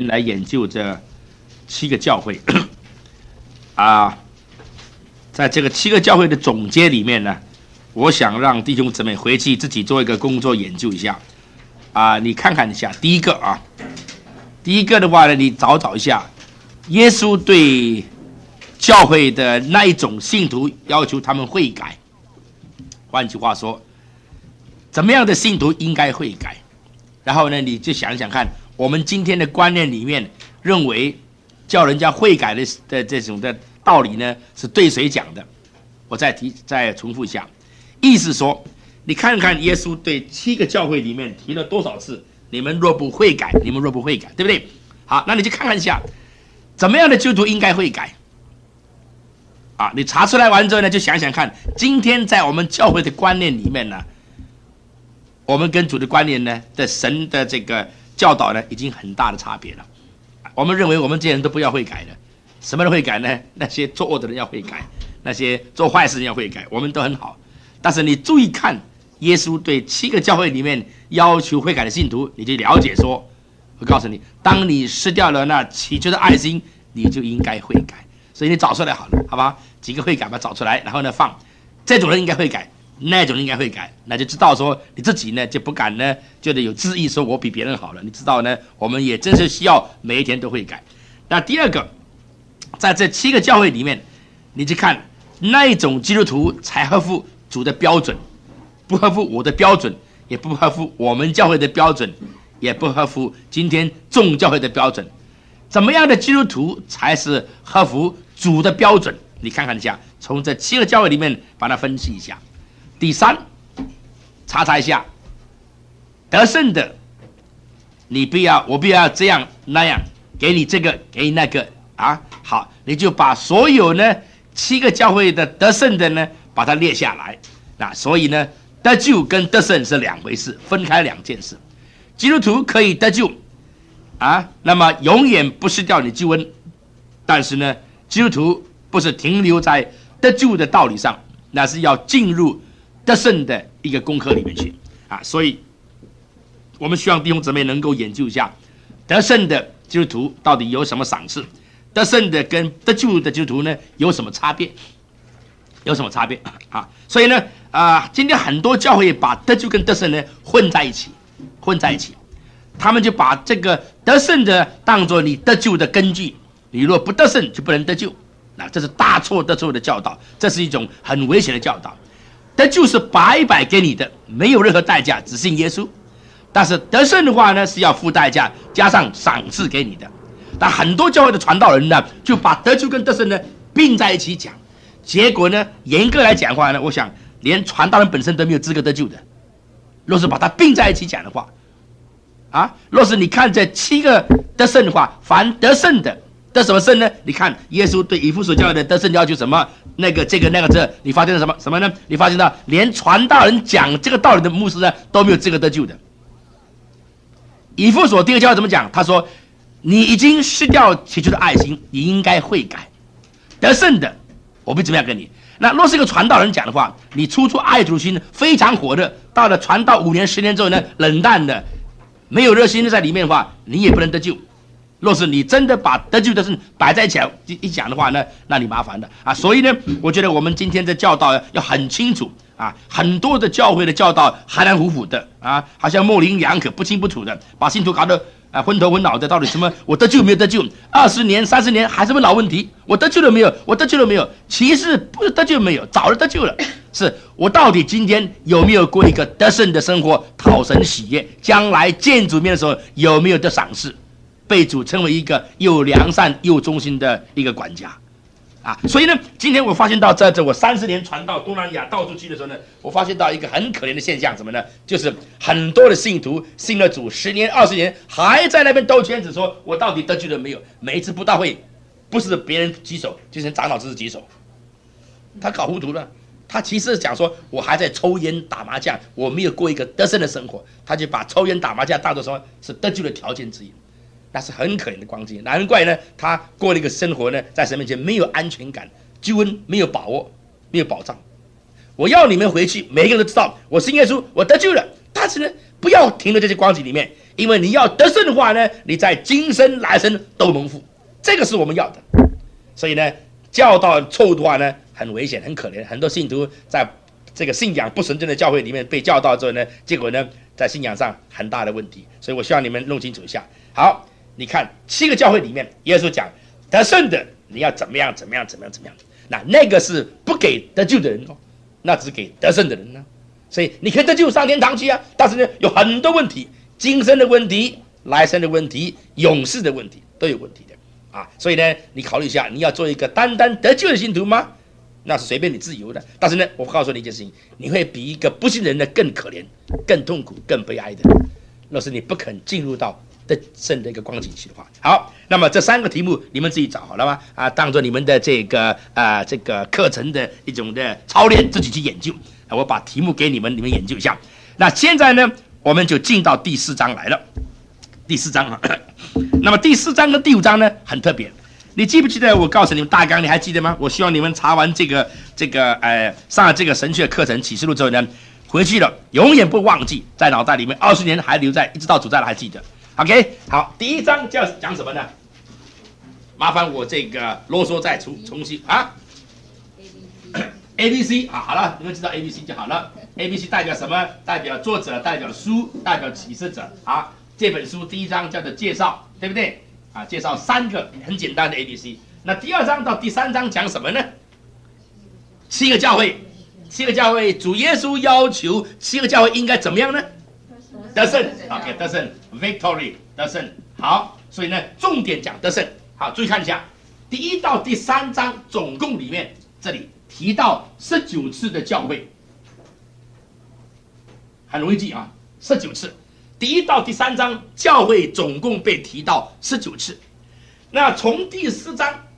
来研究这7个教会在这个7个教会的总结里面呢，我想让弟兄姊妹回去自己做一个工作研究一下你看看一下第一个的话呢，你找一下耶稣对教会的那一种信徒要求他们悔改。换句话说，怎么样的信徒应该悔改？然后呢，你就想想看，我们今天的观念里面认为叫人家悔改的这种的道理呢，是对谁讲的？我再重复一下，意思说，你看看耶稣对7个教会里面提了多少次，你们若不悔改，你们若不悔改，对不对？好，那你就看看一下，怎么样的基督徒应该悔改？你查出来完之后呢，就想想看，今天在我们教会的观念里面呢，我们跟主的观念呢的神的这个教导呢，已经很大的差别了。我们认为我们这些人都不要悔改的，什么人悔改呢？那些作恶的人要悔改，那些做坏事的人要悔改，我们都很好。但是你注意看，耶稣对7个教会里面要求悔改的信徒，你就了解说，我告诉你，当你失掉了那祈求的爱心，你就应该悔改。所以你找出来好了，好吧？几个悔改把它找出来，然后呢放这种人应该悔改，那种人应该悔改，那就知道说你自己呢就不敢呢觉得有自意说我比别人好了。你知道呢，我们也真是需要每一天都悔改。那第二个，在这7个教会里面，你去看那一种基督徒才合乎主的标准，不合乎我的标准，也不合乎我们教会的标准，也不合乎今天众教会的标准。怎么样的基督徒才是合乎主的标准？你看看一下，从这7个教会里面把它分析一下。第3，查一下，得胜的，我不要这样那样，给你这个，给你那个好，你就把所有呢7个教会的得胜的呢，把它列下来。那所以呢，得救跟得胜是两回事，分开2件事。基督徒可以得救那么永远不失掉你救恩，但是呢，基督徒不是停留在得救的道理上，那是要进入得胜的一个功课里面去所以我们希望弟兄姊妹能够研究一下得胜的基督徒到底有什么赏赐，得胜的跟得救的基督徒呢有什么差别？所以呢今天很多教会把得救跟得胜呢混在一起，他们就把这个得胜的当作你得救的根据，你若不得胜就不能得救。那这是大错特错的教导，这是一种很危险的教导。得救是白白给你的，没有任何代价，只信耶稣。但是得胜的话呢，是要付代价，加上赏赐给你的。但很多教会的传道人呢，就把得救跟得胜呢并在一起讲，结果呢，严格来讲的话呢，我想连传道人本身都没有资格得救的。若是把它并在一起讲的话，若是你看这7个得胜的话，凡得胜的得什么胜呢？你看耶稣对以弗所教会的得胜要求什么？那个这个那个这，你发现了什么呢？你发现到连传道人讲这个道理的牧师呢都没有资格得救的。以弗所第2教会怎么讲？他说：“你已经失掉祈求的爱心，你应该悔改。得胜的，我不怎么样跟你。那若是一个传道人讲的话，你初爱主心非常火热，到了传道5年10年之后呢，冷淡的。”没有热心在里面的话，你也不能得救。若是你真的把得救的事摆在一讲的话呢，那你麻烦的所以呢，我觉得我们今天的教导要很清楚很多的教会的教导含含糊糊的好像模棱两可、不清不楚的，把信徒搞得昏头昏脑的。到底什么？我得救没有得救？20年、30年还是问老问题，我得救了没有？我得救了没有？其实不是得救没有，早就得救了。是我到底今天有没有过一个得胜的生活，讨神喜悦？将来见主面的时候有没有得赏识？被主称为一个又良善又忠心的一个管家所以呢，今天我发现到在我30年传到东南亚到处去的时候呢，我发现到一个很可怜的现象，什么呢？就是很多的信徒信了主10年20年，还在那边兜圈子，说我到底得救了没有？每一次布道会不是别人举手，就是长老自己举手，他搞糊涂了。他其实讲说，我还在抽烟打麻将，我没有过一个得胜的生活，他就把抽烟打麻将当作什么是得救的条件之一，那是很可怜的光景。难怪呢，他过了一个生活呢，在神面前没有安全感，救恩没有把握，没有保障。我要你们回去，每个人都知道我信耶稣，我得救了。但是呢， 不要停在这些光景里面，因为你要得胜的话呢，你在今生来生都蒙福，这个是我们要的。所以呢，教导错误的话呢，很危险，很可怜。很多信徒在这个信仰不纯正的教会里面被教导之后呢，结果呢，在信仰上很大的问题。所以我希望你们弄清楚一下。好，你看7个教会里面，耶稣讲得胜的你要怎么样。那个是不给得救的人哦，那只给得胜的人呢。所以你可以得救上天堂去啊，但是呢，有很多问题，今生的问题、来生的问题、永世的问题都有问题的啊。所以呢，你考虑一下，你要做一个单单得救的信徒吗？那是随便你自由的。但是呢，我告诉你一件事情，你会比一个不信人的更可怜、更痛苦、更悲哀的。若是你不肯进入到得胜的一个光景去的话，好，那么这3个题目你们自己找好了吗？啊，当做你们的这个课程的一种的操练，自己去研究。我把题目给你们，你们研究一下。那现在呢，我们就进到第4章来了。第4章啊，那么第4章跟第5章呢很特别。你记不记得我告诉你们大纲？你还记得吗？我希望你们查完上了这个神学课程启示录之后呢，回去了永远不忘记，在脑袋里面20年还留在，一直到主再来还记得。OK， 好，第1章讲什么呢？麻烦我这个啰嗦再重新啊。ABC 啊，好了，你们知道 ABC 就好了。ABC 代表什么？代表作者，代表书，代表启示者。好，这本书第1章叫做介绍，对不对？啊，介绍3个很简单的 ABC。那第2章到第3章讲什么呢？7个教会，7个教会，主耶稣要求7个教会应该怎么样呢？得胜 ，OK， 得胜 ，victory， 得胜。好，所以呢，重点讲得胜。好，注意看一下，第1到第3章总共里面，这里提到19次的教会，很容易记啊，19次。第1到第3章教会总共被提到19次。那从第4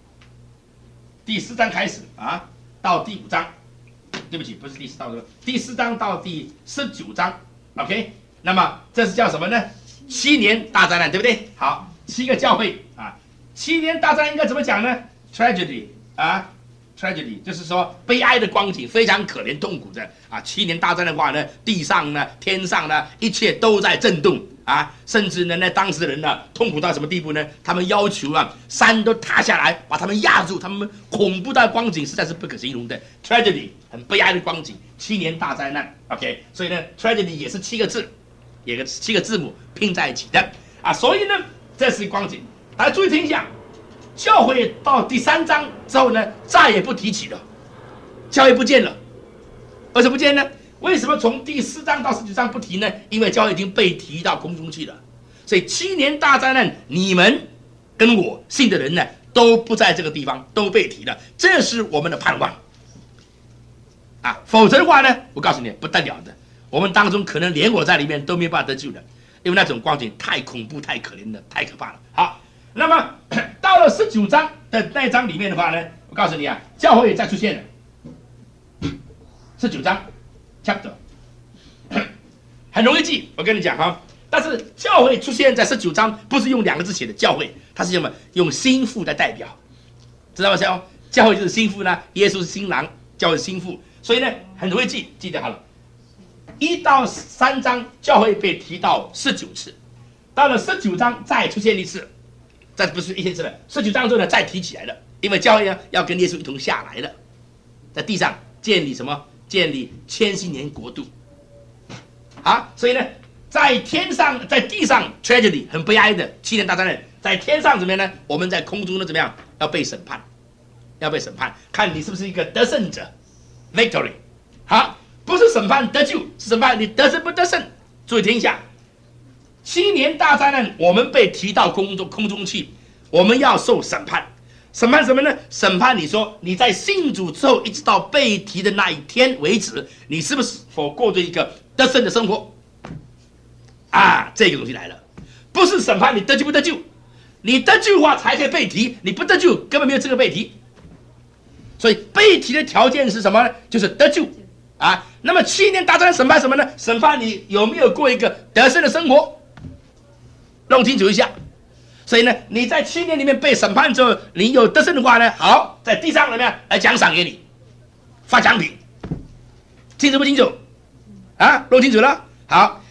章开始啊，到第5章，对不起，不是第4到第4章到第19章 ，OK。那么这是叫什么呢？7年大灾难，对不对？好，7个教会啊，7年大灾难应该怎么讲呢 ？tragedy 啊。tragedy 就是说悲哀的光景，非常可怜痛苦的啊。7年大战的话呢，地上呢、天上呢，一切都在震动啊。甚至呢，那当时的人呢，痛苦到什么地步呢？他们要求啊，山都塌下来，把他们压住。他们恐怖的光景实在是不可形容的 tragedy， 很悲哀的光景。7年大灾难 ，OK。所以呢 ，tragedy 也是7个字，也是7个字母拼在一起的啊。所以呢，这是光景。大家注意听一下。教会到第3章之后呢，再也不提起了，教会不见了。为什么不见呢？为什么从第4章到19章不提呢？因为教会已经被提到空中去了。所以7年大灾难，你们跟我信的人呢，都不在这个地方，都被提了。这是我们的盼望啊！否则的话呢，我告诉你不得了的，我们当中可能连我在里面都没有办法得救的，因为那种光景太恐怖、太可怜了，太可怕了。好。那么到了19章的那一章里面的话呢，我告诉你啊，教会再出现了。19章 chapter 很容易记，我跟你讲哈。但是教会出现在19章，不是用2个字写的教会，它是用心腹来代表，知道吗？教会就是心腹呢，耶稣是新郎，教会是心腹，所以呢很容易记，记得好了。1到3章教会被提到19次，到了19章再出现一次。这不是一天次了，19章之后呢，再提起来了，因为教会呢要跟耶稣一同下来了，在地上建立什么？建立1000年国度。好，所以呢，在天上，在地上 tragedy 很悲哀的7年大灾难，在天上怎么样呢？我们在空中呢怎么样？要被审判，要被审判，看你是不是一个得胜者 ，victory。好，不是审判得救，是审判你得胜不得胜。注意听一下。7年大灾难，我们被提到空中去，我们要受审判。审判什么呢？审判你说你在信主之后，一直到被提的那一天为止，你是不是否过着一个得胜的生活？啊，这个东西来了，不是审判你得救不得救，你得救的话才可以被提，你不得救根本没有资格被提。所以被提的条件是什么呢？就是得救啊。那么7年大灾难审判什么呢？审判你有没有过一个得胜的生活。弄清楚一下，所以呢，你在7年里面被审判之后，你有得胜的话呢，好，在地上怎么样来奖赏给你，发奖品，清楚不清楚？啊，弄清楚了。好，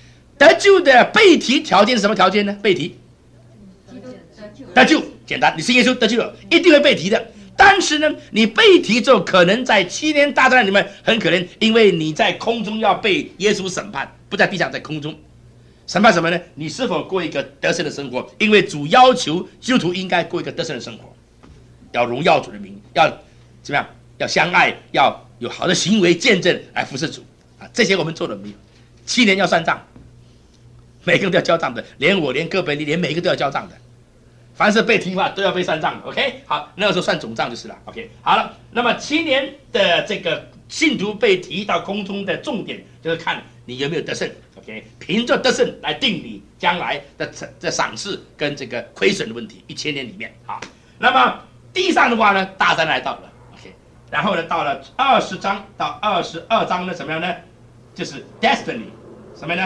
得救的被提条件是什么条件呢？被提得救，简单，你信耶稣得救了，一定会被提的。但是呢，你被提之后，可能在7年大战里面，很可能因为你在空中要被耶稣审判，不在地上，在空中审判什么呢？你是否过一个得胜的生活？因为主要求基督徒应该过一个得胜的生活，要荣耀主的名，要怎么样？要相爱，要有好的行为见证来服侍主啊！这些我们做了没有？7年要算账，每个人都要交账的，连我，连哥本尼，连每一个都要交账的。凡是被提的话都要被算账的 ，OK？ 好，那个时候算总账就是了 ，OK？ 好了，那么7年的这个信徒被提到空中的重点就是看你有没有得胜 ，OK？ 凭着得胜来定你将来的赏赐跟这个亏损的问题。1000年里面，好，那么地上的话呢，大灾来到了 ，OK？ 然后呢，到了20章到22章呢，怎么样呢？就是 destiny， 什么呢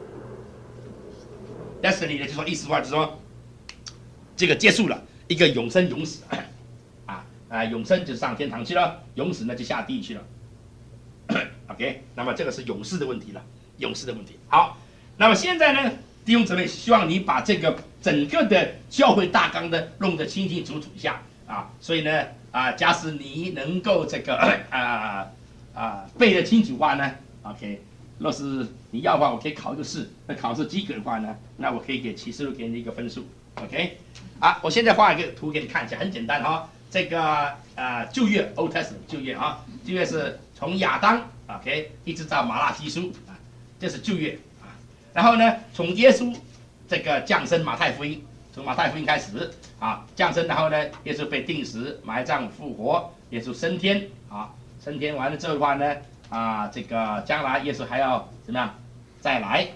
？destiny 呢，就说意思的话就是说。这个结束了一个永生永死永生就上天堂去了，永死呢就下地狱去了。OK， 那么这个是永世的问题了，永世的问题。好，那么现在呢，弟兄姊妹，希望你把这个整个的教会大纲的弄得清清楚楚一下啊。所以呢假使你能够这个背得清楚的话呢 ，OK， 若是你要的话，我可以考一个试，那考试及格的话呢，那我可以给启示录给你一个分数。OK， 我现在画一个图给你看一下，很简单哈。这个旧约 Old Testament 旧约啊，旧约是从亚当 OK 一直到马拉基书这是旧约然后呢，从耶稣这个降生马太福音，从马太福音开始降生，然后呢，耶稣被钉死、埋葬、复活，耶稣升天升天完了之后的话呢这个将来耶稣还要怎么样再来？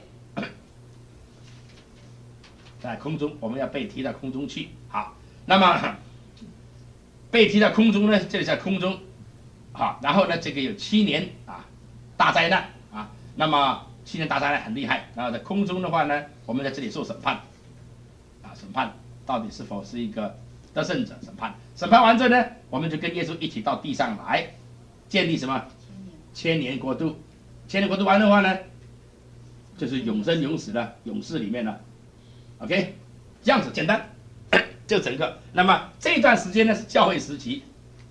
在空中，我们要被提到空中去。好，那么被提到空中呢？这里在空中，然后呢，这个有7年大灾难那么7年大灾难很厉害。然后在空中的话呢，我们在这里受审判审判到底是否是一个得胜者？审判完之后呢，我们就跟耶稣一起到地上来，建立什么？1000年国度。1000年国度完的话呢，就是永生永死的永世里面了。OK， 这样子简单，就整个。那么这段时间呢是教会时期，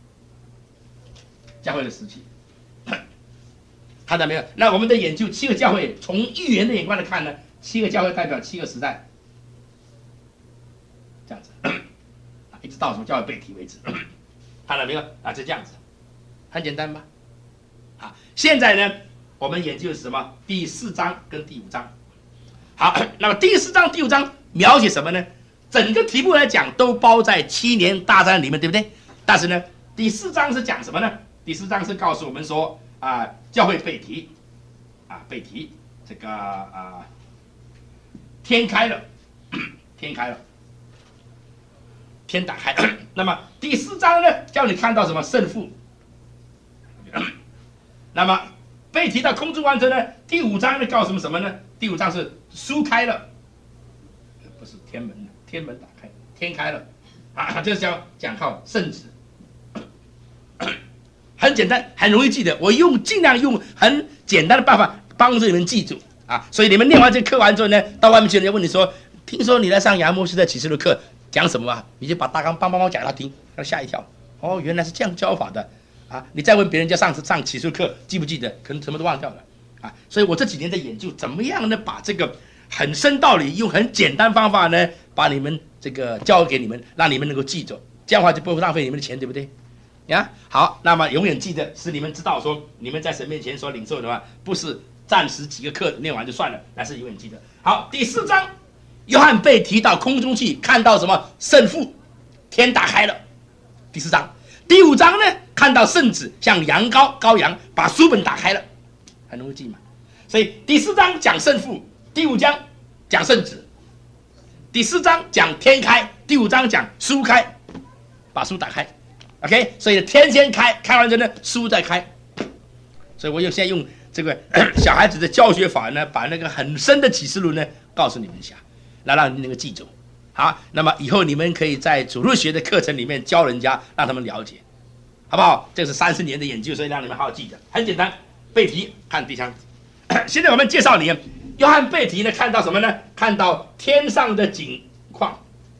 教会的时期，看到没有？那我们的研究7个教会，从预言的眼光来看呢，7个教会代表7个时代，这样子，一直到什么教会被提为止，看到没有？就这样子，很简单吧？现在呢，我们研究是什么？第4章跟第5章。好，那么第4章、第5章描写什么呢？整个题目来讲都包在7年大战里面，对不对？但是呢，第4章是讲什么呢？第4章是告诉我们说教会被提被提这个天开了，天开了，天打开了。那么第4章呢，叫你看到什么胜负？那么被提到空中完成呢？第5章呢，告诉我们什么呢？第5章是书开了，不是天门，天门打开，天开了这是讲靠圣旨，很简单，很容易记得。我尽量用很简单的办法帮助你们记住所以你们念完这课完之后呢，到外面去人家问你说，听说你来上杨牧师的启示录课，讲什么你就把大纲帮讲他听，让他吓一跳。原来是这样教法的你再问别人家上次上启示录课记不记得，可能什么都忘掉了所以我这几年在研究怎么样呢，把这个很深道理用很简单方法呢，把你们这个教给你们，让你们能够记住，这样的话就不会浪费你们的钱，对不对？好，那么永远记得使你们知道说，你们在神面前所领受的话，不是暂时几个课念完就算了，但是永远记得。好，第4章，约翰被提到空中去，看到什么圣父，天打开了。第4章，第5章呢，看到圣子像羔羊把书本打开了。很容易记嘛，所以第4章讲圣父，第5章讲圣子，第4章讲天开，第5章讲书开，把书打开 ，OK， 所以天先开，开完之后呢，书再开，所以我现在用这个小孩子的教学法呢，把那个很深的启示录呢告诉你们一下，来让你能够记住。好，那么以后你们可以在主日学的课程里面教人家，让他们了解，好不好？这是30年的研究，所以让你们好好记得，很简单。被提看第3，现在我们介绍你约翰被提呢，看到什么呢？看到天上的景况，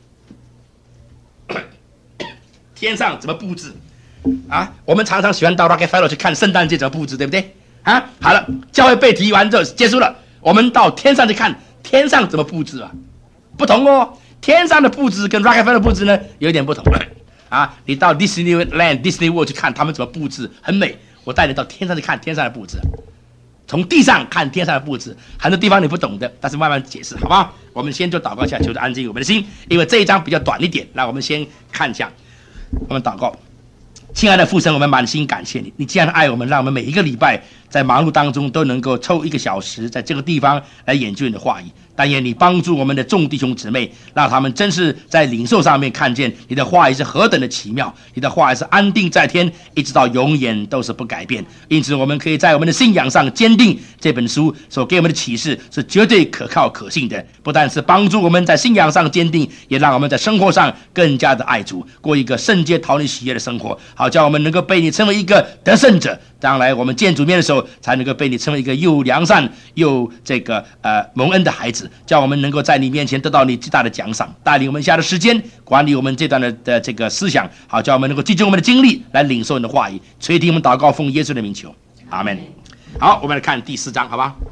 天上怎么布置啊？我们常常喜欢到 Rockefeller 去看圣诞节怎么布置，对不对？啊，好了，教会被提完之后结束了，我们到天上去看天上怎么布置啊？不同哦，天上的布置跟 Rockefeller 的布置呢有点不同啊。你到 Disney World 去看他们怎么布置，很美。我带你到天上去看天上的布置，从地上看天上的布置，很多地方你不懂的，但是慢慢解释，好不好？我们先就祷告一下，求主安静我们的心，因为这一章比较短一点。那我们先看一下，我们祷告。亲爱的父神，我们满心感谢你，你既然爱我们，让我们每一个礼拜在忙碌当中都能够抽1个小时在这个地方来研究你的话语。但愿你帮助我们的众弟兄姊妹，让他们真是在领受上面看见你的话语是何等的奇妙，你的话语是安定在天，一直到永远都是不改变。因此我们可以在我们的信仰上坚定这本书所给我们的启示是绝对可靠可信的，不但是帮助我们在信仰上坚定，也让我们在生活上更加的爱主，过一个圣洁讨你喜悦的生活，好叫我们能够被你称为一个得胜者。将来我们见主面的时候，才能够被你称为一个又良善又蒙恩的孩子，叫我们能够在你面前得到你极大的奖赏，带领我们下的时间，管理我们这段的这个思想，好叫我们能够集中我们的精力来领受你的话语，垂听我们祷告，奉耶稣的名求，阿们。好，我们来看第4章，好吧？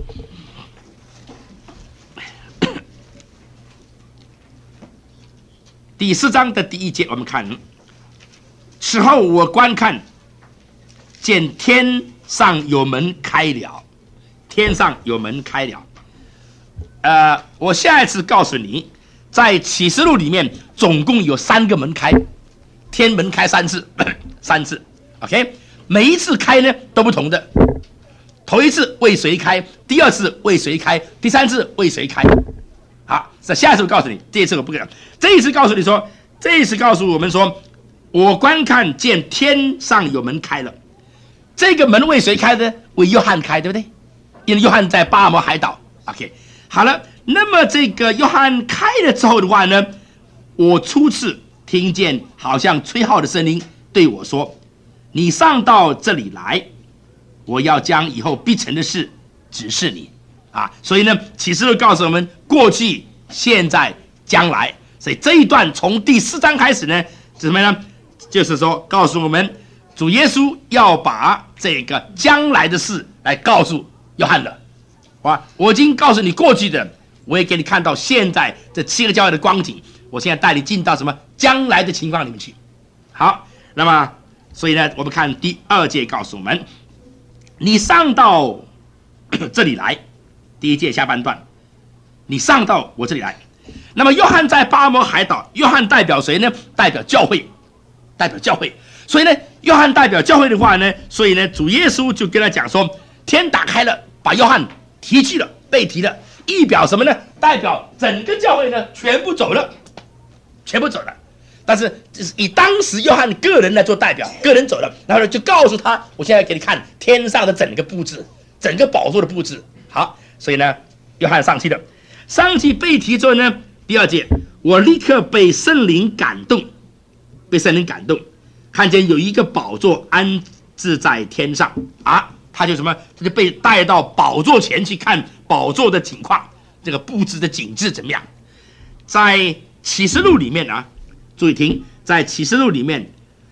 第4章的第1节，我们看：此后我观看，见天上有门开了，天上有门开了。我下一次告诉你，在启示录里面总共有3个门开，天门开3次，3次 ，OK， 每一次开呢都不同的，头一次为谁开，第2次为谁开，第3次为谁开。好，下一次我告诉你，这一次我不讲，这一次告诉你说，这一次告诉我们说，我观看见天上有门开了，这个门为谁开的？为约翰开，对不对？因为约翰在巴摩海岛 ，OK。好了，那么这个约翰开了之后的话呢，我初次听见好像吹号的声音对我说：“你上到这里来，我要将以后必成的事指示你。”啊，所以呢，启示录告诉我们过去、现在、将来。所以这一段从第4章开始呢，是什么呢？就是说告诉我们，主耶稣要把这个将来的事来告诉约翰了。我已经告诉你过去的，我也给你看到现在这7个教会的光景。我现在带你进到什么将来的情况里面去。好，那么所以呢，我们看第2节告诉我们，你上到这里来，第1节下半段，你上到我这里来。那么约翰在巴摩海岛，约翰代表谁呢？代表教会，代表教会。所以呢，约翰代表教会的话呢，所以呢，主耶稣就跟他讲说，天打开了，把约翰提去了，被提了，意表什么呢？代表整个教会呢全部走了，全部走了。但是以当时约翰个人来做代表，个人走了，然后呢就告诉他，我现在给你看天上的整个布置，整个宝座的布置。好，所以呢，约翰上去了，上去被提之后呢，第2节，我立刻被圣灵感动，被圣灵感动，看见有一个宝座安置在天上啊。他就什么？他就被带到宝座前去看宝座的景况，这个布置的景致怎么样？在启示录里面啊，注意听，在启示录里面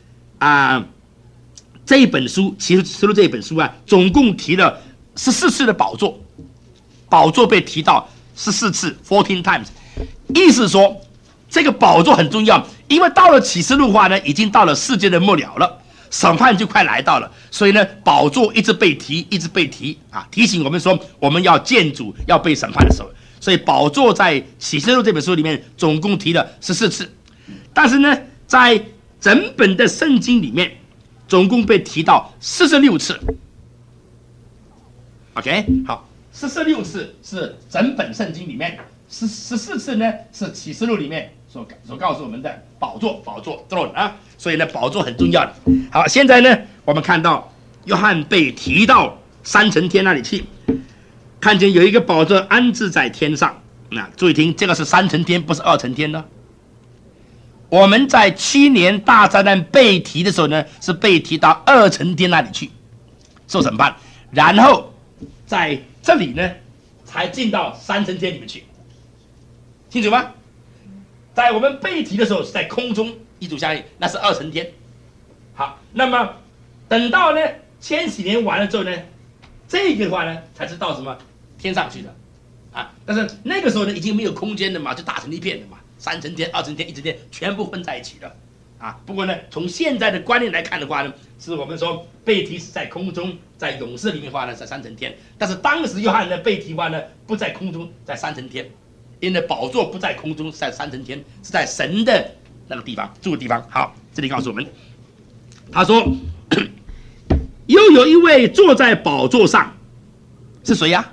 这一本书启示录这一本书啊，总共提了14次的宝座，宝座被提到14次 ，14 times， 意思说这个宝座很重要，因为到了启示录的话呢，已经到了世界的末了了。审判就快来到了，所以呢，宝座一直被提，一直被提啊，提醒我们说，我们要见主，要被审判的时候，所以宝座在启示录这本书里面总共提了14次，但是呢，在整本的圣经里面，总共被提到46次。OK， 好，46次是整本圣经里面，14次呢是启示录里面所告诉我们的宝座 throne 啊。所以呢，宝座很重要的。好，现在呢，我们看到约翰被提到3层天那里去，看见有一个宝座安置在天上。那注意听，这个是3层天，不是2层天呢。我们在7年大灾难被提的时候呢，是被提到2层天那里去受审判，然后在这里呢， 才进到三层天里面去，清楚吗？在我们被提的时候是在空中一组相应，那是二层天。好，那么等到呢千禧年完了之后呢，这个的话呢才是到什么天上去的啊。但是那个时候呢已经没有空间了嘛，就打成一片了嘛，三层天、二层天、一层天全部混在一起了啊。不过呢，从现在的观念来看的话呢，是我们说被提是在空中，在勇士里面的话呢在三层天，但是当时约翰呢被提的话呢不在空中，在三层天，因为宝座不在空中，是在三层天，是在神的那个地方住的地方。好，这里告诉我们，他说又有一位坐在宝座上，是谁呀？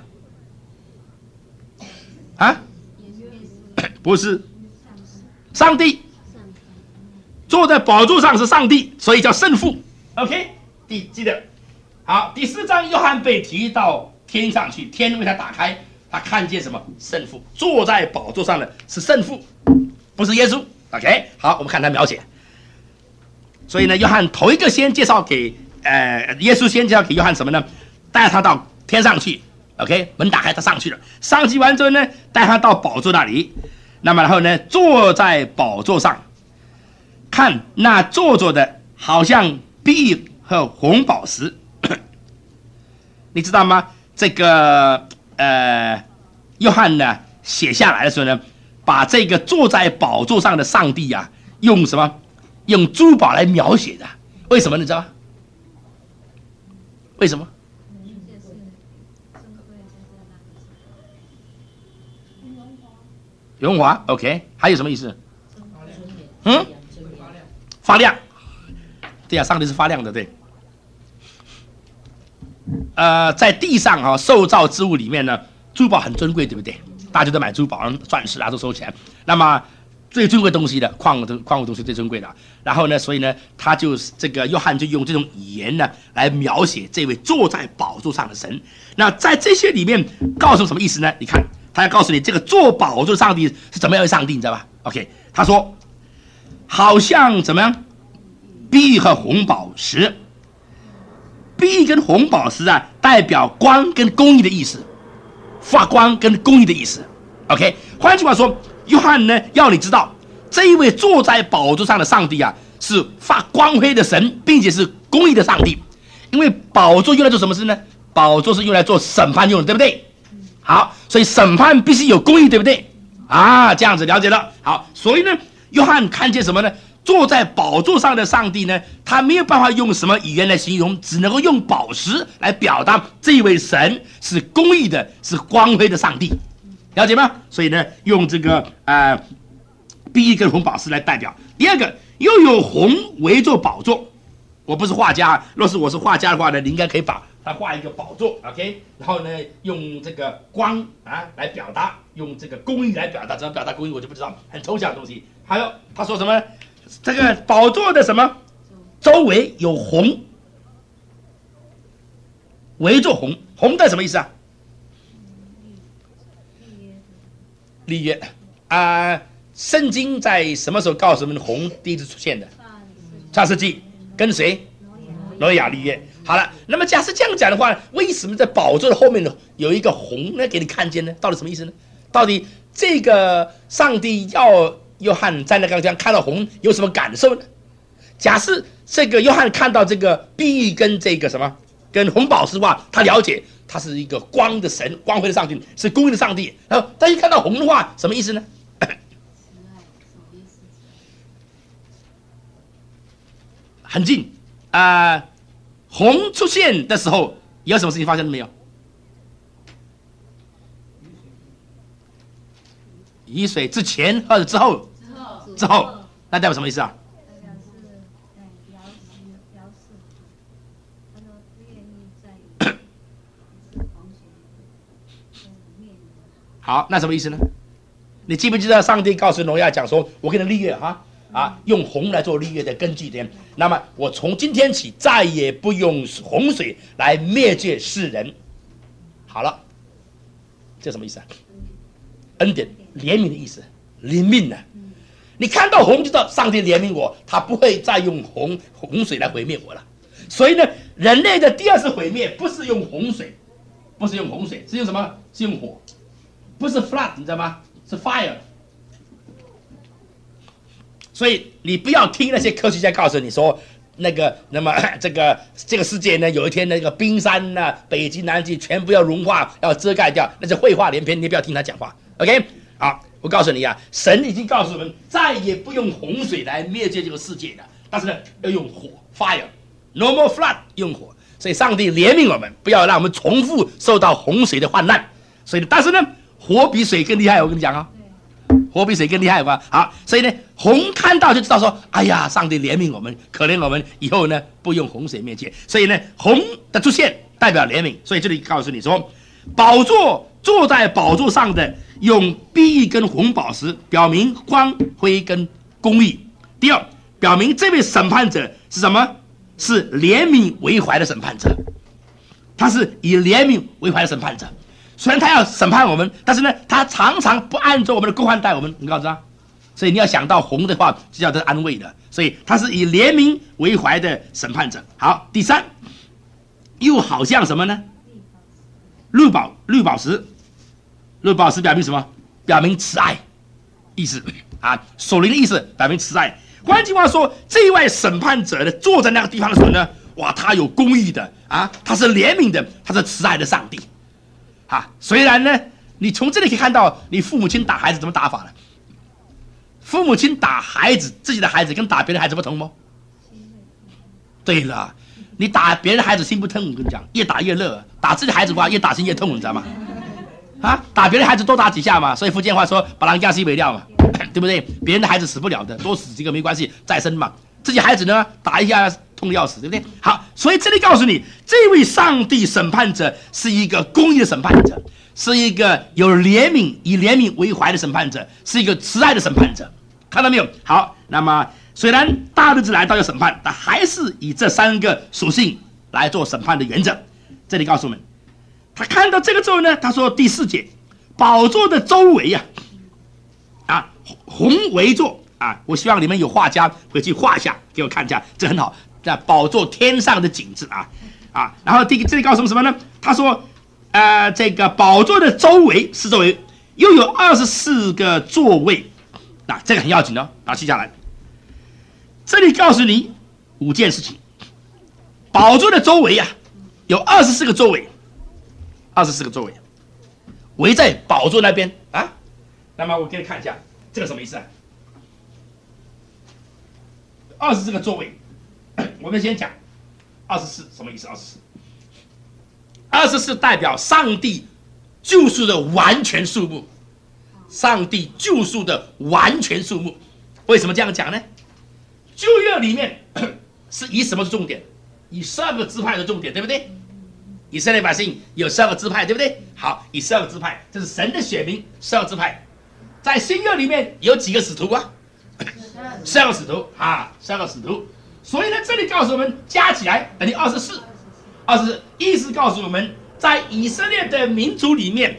啊？不是，上帝坐在宝座上是上帝，所以叫圣父。OK， 记得好。第4章，约翰被提到天上去，天为他打开，他看见什么？圣父坐在宝座上的是圣父，不是耶稣。OK， 好，我们看他描写。所以呢，约翰头一个先介绍给耶稣，先介绍给约翰什么呢？带他到天上去。OK， 门打开，他上去了。上去完之后呢，带他到宝座那里。那么然后呢，坐在宝座上，看那坐着的好像碧和红宝石。你知道吗？这个约翰呢写下来的时候呢，把这个坐在宝座上的上帝啊，用什么？用珠宝来描写的。为什么你知道吗？为什么？荣华 OK， 还有什么意思？发亮。对啊，上帝是发亮的，对。在地上啊，受造之物里面呢，珠宝很尊贵，对不对？大家都买珠宝，钻石啊都收起来。那么最尊贵的东西的矿物东西最尊贵的。然后呢，所以呢，他就是这个约翰就用这种语言呢来描写这位坐在宝座上的神。那在这些里面告诉什么意思呢？你看，他要告诉你这个坐宝座上帝是怎么样的上帝，你知道吧 ？OK， 他说好像怎么样？碧和红宝石。碧跟红宝石啊，代表光跟公义的意思，发光跟公义的意思。OK， 换句话说，约翰呢要你知道，这一位坐在宝座上的上帝啊，是发光辉的神，并且是公义的上帝。因为宝座用来做什么事呢？宝座是用来做审判用的，对不对？好，所以审判必须有公义，对不对？啊，这样子了解了。好，所以呢，约翰看见什么呢？坐在宝座上的上帝呢，他没有办法用什么语言来形容，只能够用宝石来表达这位神是公义的，是光辉的上帝，了解吗？所以呢，用这个碧跟红宝石来代表。第二个，又有红围着宝座。我不是画家，若是我是画家的话呢，你应该可以把它画一个宝座 ，OK， 然后呢，用这个光啊来表达，用这个公义来表达，怎么表达公义我就不知道，很抽象的东西。还有他说什么？这个宝座的什么周围有红，围着红，红的什么意思啊？立约啊，圣经在什么时候告诉我们红第一次出现的？创世纪跟谁？挪亚立约。好了，那么假设这样讲的话，为什么在宝座的后面呢有一个红呢？给你看见呢？到底什么意思呢？到底这个上帝要约翰在那个地方看到红有什么感受呢？假设这个约翰看到这个碧跟这个什么跟红宝石的话，他了解他是一个光的神，光辉的上帝，是公义的上帝。然后但一看到红的话，什么意思呢？很近红出现的时候有什么事情发生了没有？雨水之前或者之后？之后，那代表什么意思啊？好，那什么意思呢？你记不记得上帝告诉挪亚讲说，我跟你立约用红来做立约的根据点。那么我从今天起再也不用洪水来灭绝世人。好了，这什么意思啊？恩典、怜悯的意思，怜悯呢？你看到红就知道上帝怜悯我，他不会再用洪水来毁灭我了。所以呢，人类的第二次毁灭不是用洪水，不是用洪水，是用什么？是用火。 不是 flood， 你知道吗？是 fire。所以你不要听那些科学家告诉你说，那么这个世界呢，有一天那个冰山呢、北极、南极全部要融化，要遮盖掉，那是废话连篇，你不要听他讲话。OK， 好，我告诉你啊，神已经告诉我们，再也不用洪水来灭绝这个世界了，但是呢，要用火 fire，no more flood， 用火。所以上帝怜悯我们，不要让我们重复受到洪水的患难。所以，但是呢，火比水更厉害，我跟你讲啊。火比水更厉害吧？好，所以呢，洪看到就知道说，哎呀，上帝怜悯我们，可怜我们，以后呢不用洪水灭绝。所以呢，洪的出现代表怜悯。所以这里告诉你说，坐在宝座上的用碧玉跟红宝石，表明光辉跟公义。第二，表明这位审判者是什么？是怜悯为怀的审判者，他是以怜悯为怀的审判者。虽然他要审判我们，但是呢，他常常不按照我们的过犯待我们，你告诉他。所以你要想到红的话，就叫他安慰的。所以他是以怜悯为怀的审判者。好，第三，又好像什么呢？绿宝石表明什么？表明慈爱意思啊，属灵的意思表明慈爱。换句话说，这位审判者呢，坐在那个地方的时候呢，哇，他有公义的啊，他是怜悯的，他是慈爱的上帝。虽然呢，你从这里可以看到你父母亲打孩子怎么打法了。父母亲打孩子，自己的孩子跟打别人孩子不同吗？对了，你打别人的孩子心不痛，我跟你讲，越打越热；打自己的孩子的话，越打心越痛，你知道吗？打别人的孩子多打几下嘛，所以福建话说把人家西北掉嘛，对不对？别人的孩子死不了的，多死几个没关系，再生嘛。自己孩子呢，打一下痛得要死，对不对？好，所以这里告诉你，这位上帝审判者是一个公义的审判者，是一个有怜悯、以怜悯为怀的审判者，是一个慈爱的审判者。看到没有？好，那么虽然大日子来到要审判，但还是以这三个属性来做审判的原则。这里告诉我们，他看到这个之后呢，他说第4节，宝座的周围红围座。我希望你们有画家回去画一下，给我看一下，这很好。宝座天上的景致然后这里告诉我们什么呢？他说，这个宝座的周围四周围又有24个座位，这个很要紧哦，记下来。这里告诉你5件事情。宝座的周围有24个座位，24个座位围在宝座那边那么我给你看一下，这个什么意思？24个座位，我们先讲24什么意思？24代表上帝救赎的完全数目，上帝救赎的完全数目。为什么这样讲呢？旧约里面是以什么重点？以12个支派的重点，对不对？以色列百姓有12个支派，对不对？好，以12个支派，这是神的选民，12个支派。在新约里面有几个使徒12个使徒12个使徒。所以呢，这里告诉我们加起来等于24，意思告诉我们，在以色列的民族里面，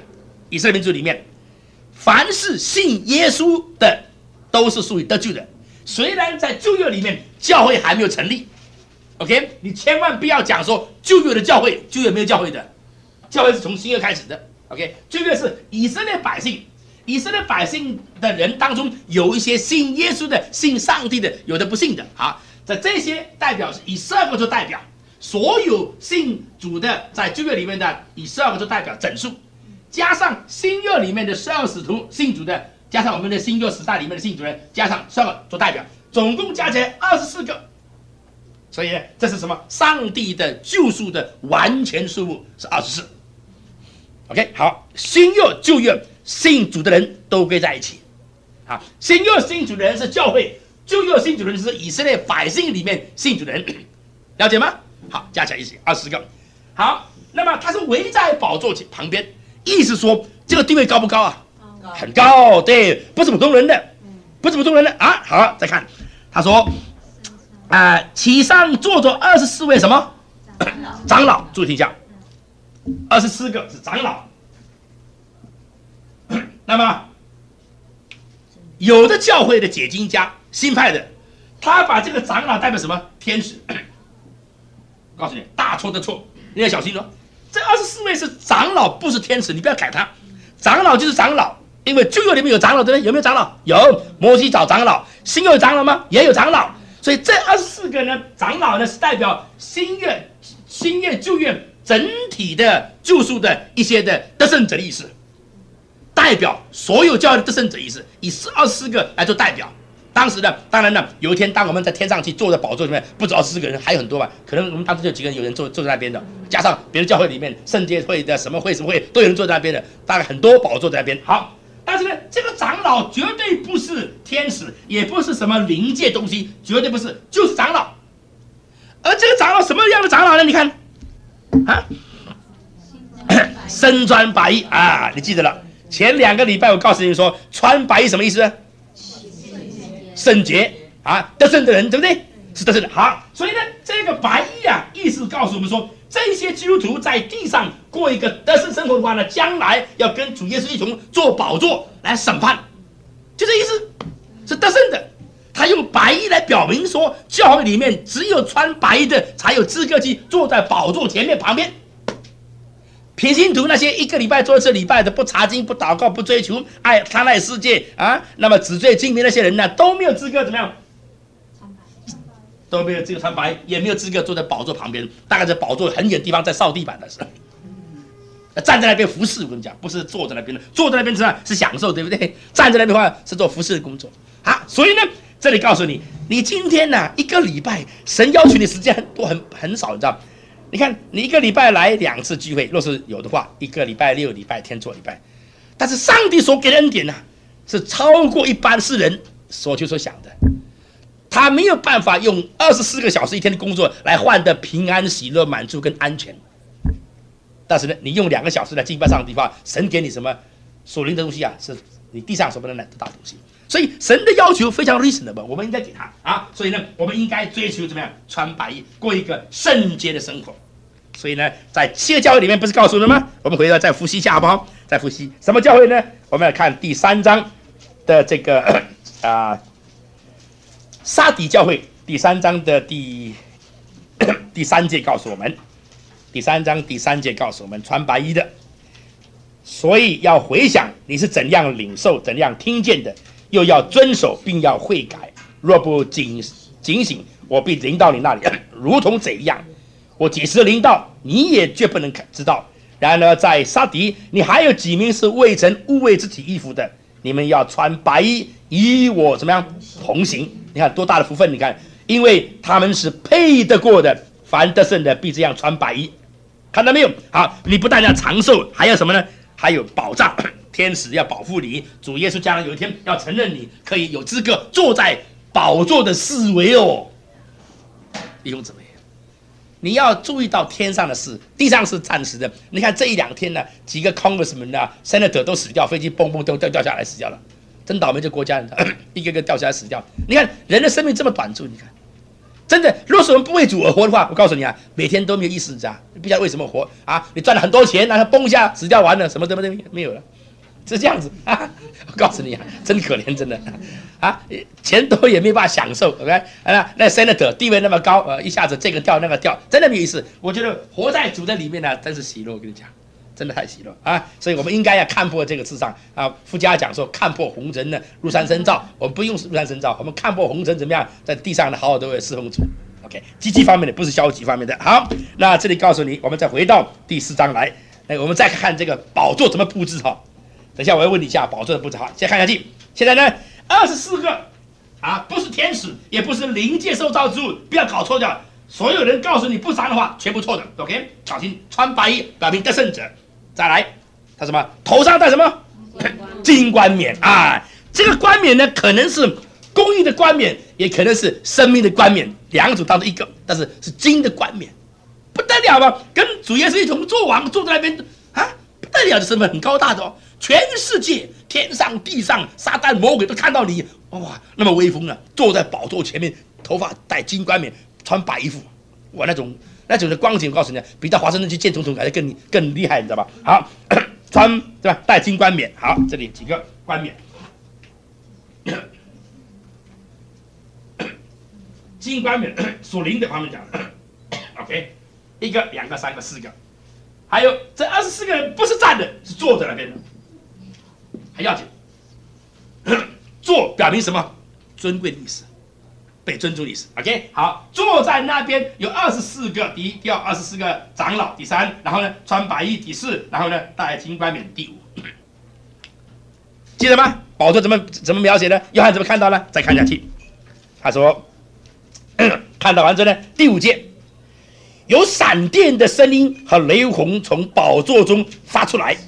凡是信耶稣的都是属于得救的。虽然在旧约里面教会还没有成立 ，OK， 你千万不要讲说旧约的教会，旧约没有教会的，教会是从新约开始的 ，OK， 旧约是以色列百姓的人当中有一些信耶稣的、信上帝的，有的不信的。好，在这些代表是以12个做代表，所有信主的在旧约里面的以12个做代表整数，加上新约里面的12个使徒信主的，加上我们的新约时代里面的信主人，加上12个做代表，总共加起来24个。所以这是什么？上帝的救赎的完全数目是24。OK， 好，新约旧约信主的人都归在一起。好，新约信主的人是教会，旧约信主的人是以色列百姓里面信主的人，了解吗？好，加起来一起20个。好，那么他是围在宝座旁边，意思说这个地位高不高啊？很高，对，不是普通人的，好，再看，他说，其上坐着24位什么长老？注意听一下，24个是长老。那么有的教会的解经家新派的，他把这个长老代表什么？天使。我告诉你，大错特错，你要小心哦。这24位是长老，不是天使，你不要改他。 长老就是长老，因为旧约里面有长老，对不对？有没有长老？有，摩西找长老。新约有长老吗？也有长老。所以这24个呢，长老呢是代表新约旧约整体的救赎的一些的得胜者的意思，代表所有教会的得胜者意思，以24个来做代表。当时呢，当然呢，有一天当我们在天上去坐在宝座里面，不止24个人，还有很多吧，可能我们当时就有几个人，有人坐在那边的，加上别的教会里面圣洁会的什么会都有人坐在那边的，大概很多宝座在那边。好，但是呢，这个长老绝对不是天使，也不是什么灵界东西，绝对不是，就是长老。而这个长老什么样的长老呢？你看，啊，身穿白衣啊，你记得了？前2个礼拜我告诉你说，穿白衣什么意思？圣洁啊，得胜的人，对不对？是得胜的。好，所以呢，这个白衣啊，意思告诉我们说，这些基督徒在地上过一个得胜生活的话呢，将来要跟主耶稣一同做宝座来审判，就这意思，是得胜的。他用白衣来表明说，教会里面只有穿白衣的才有资格去坐在宝座前面旁边。平信徒那些1个礼拜做1次礼拜的，不查经、不祷告、不追求贪爱世界啊，那么纸醉金迷那些人呢，都没有资格怎么样？都没有资格穿白，也没有资格坐在宝座旁边。大概在宝座很远的地方，在扫地板的是，站在那边服侍。我跟你讲，不是坐在那边的，坐在那边是享受，对不对？站在那边的话是做服侍的工作啊。所以呢，这里告诉你，你今天呢1个礼拜，神要求你时间很少，你知道？你看，你1个礼拜来2次聚会，若是有的话，1个礼拜6礼拜天做礼拜，但是上帝所给的恩典呢，是超过一般世人所求所想的。他没有办法用24个小时一天的工作来换得平安、喜乐、满足跟安全。但是呢，你用2个小时来敬拜上帝的话，神给你什么属灵的东西啊，是你地上所不能得到的东西。所以神的要求非常 reasonable， 我们应该给他啊。所以呢，我们应该追求怎么样？穿白衣，过一个圣洁的生活。所以呢，在7个教会里面不是告诉了吗？我们回头再复习一下好不好？再复习什么教会呢？我们来看第3章的这个撒底教会第3章的第3节告诉我们，第3章第3节告诉我们，穿白衣的，所以要回想你是怎样领受、怎样听见的，又要遵守，并要悔改。若不警醒，我必临到你那里，如同贼一样。我几时临到，你也绝不能知道。然而在撒底，你还有几名是未曾污秽自己衣服的，你们要穿白衣，与我怎么样同行？你看多大的福分！你看，因为他们是配得过的，凡得胜的必这样穿白衣。看到没有？好，你不但要长寿，还有什么呢？还有保障，天使要保护你，主耶稣将来有一天要承认你可以有资格坐在宝座的四围哦。弟兄姊妹，你要注意到天上的事，地上是暂时的。你看这1-2天呢，几个 congressman 啊、senator 都死掉，飞机蹦蹦都掉下来死掉了，真倒霉！这国家人一个个掉下来死掉。你看人的生命这么短促，你看，真的，若是我们不为主而活的话，我告诉你啊，每天都没有意思，你知道？你不晓得为什么活啊？你赚了很多钱，然后崩一下死掉完了，什么都没有了，是这样子啊！我告诉你啊，真可怜，真的啊，钱多也没办法享受。OK， 那 senator 地位那么高，一下子这个掉那个掉，真的没有意思。我觉得活在主的里面呢，真是喜乐。我跟你讲，真的太喜乐啊！所以我们应该要看破这个世上啊。富家讲说，看破红尘呢，入山深造。我们不用入山深造，我们看破红尘怎么样，在地上呢好好的为侍奉主。OK， 积极方面的，不是消极方面的。好，那这里告诉你，我们再回到第4章来，我们再看这个宝座怎么布置哈。等一下我要问你一下宝座的布置哈。先看下去，现在呢24个啊，不是天使，也不是灵界受造之物，不要搞错掉。所有人告诉你不是的话，全部错的。OK， 小心，穿白衣表明得胜者。再来，他什么？头上戴什么？金冠冕啊！这个冠冕呢，可能是公义的冠冕，也可能是生命的冠冕，两组当中一个，但是是金的冠冕，不得了吧？跟主耶稣一同做王，坐在那边啊，不得了的身份，很高大的哦。全世界天上地上，撒旦魔鬼都看到你，哇，那么威风啊！坐在宝座前面，头发戴金冠冕，穿白衣服，哇，那种的光景，我告诉你，比到华盛顿去见总统还更厉害，你知道吧？好，穿对吧？戴金冠冕，好，这里几个冠冕，金冠冕属灵的方面讲 ，OK， 1个、2个、3个、4个，还有这24个人不是站的，是坐在那边的。 很要紧。坐表明什么？尊贵的意思，被尊重的意思。OK， 好，坐在那边有24个，第二24个长老，第3，然后呢穿白衣，第4，然后呢戴金冠冕，第5。记得吗？宝座怎么描写的？约翰怎么看到呢？再看下去，他说，看到完之后呢，第5节，有闪电的声音和雷轰从宝座中发出来。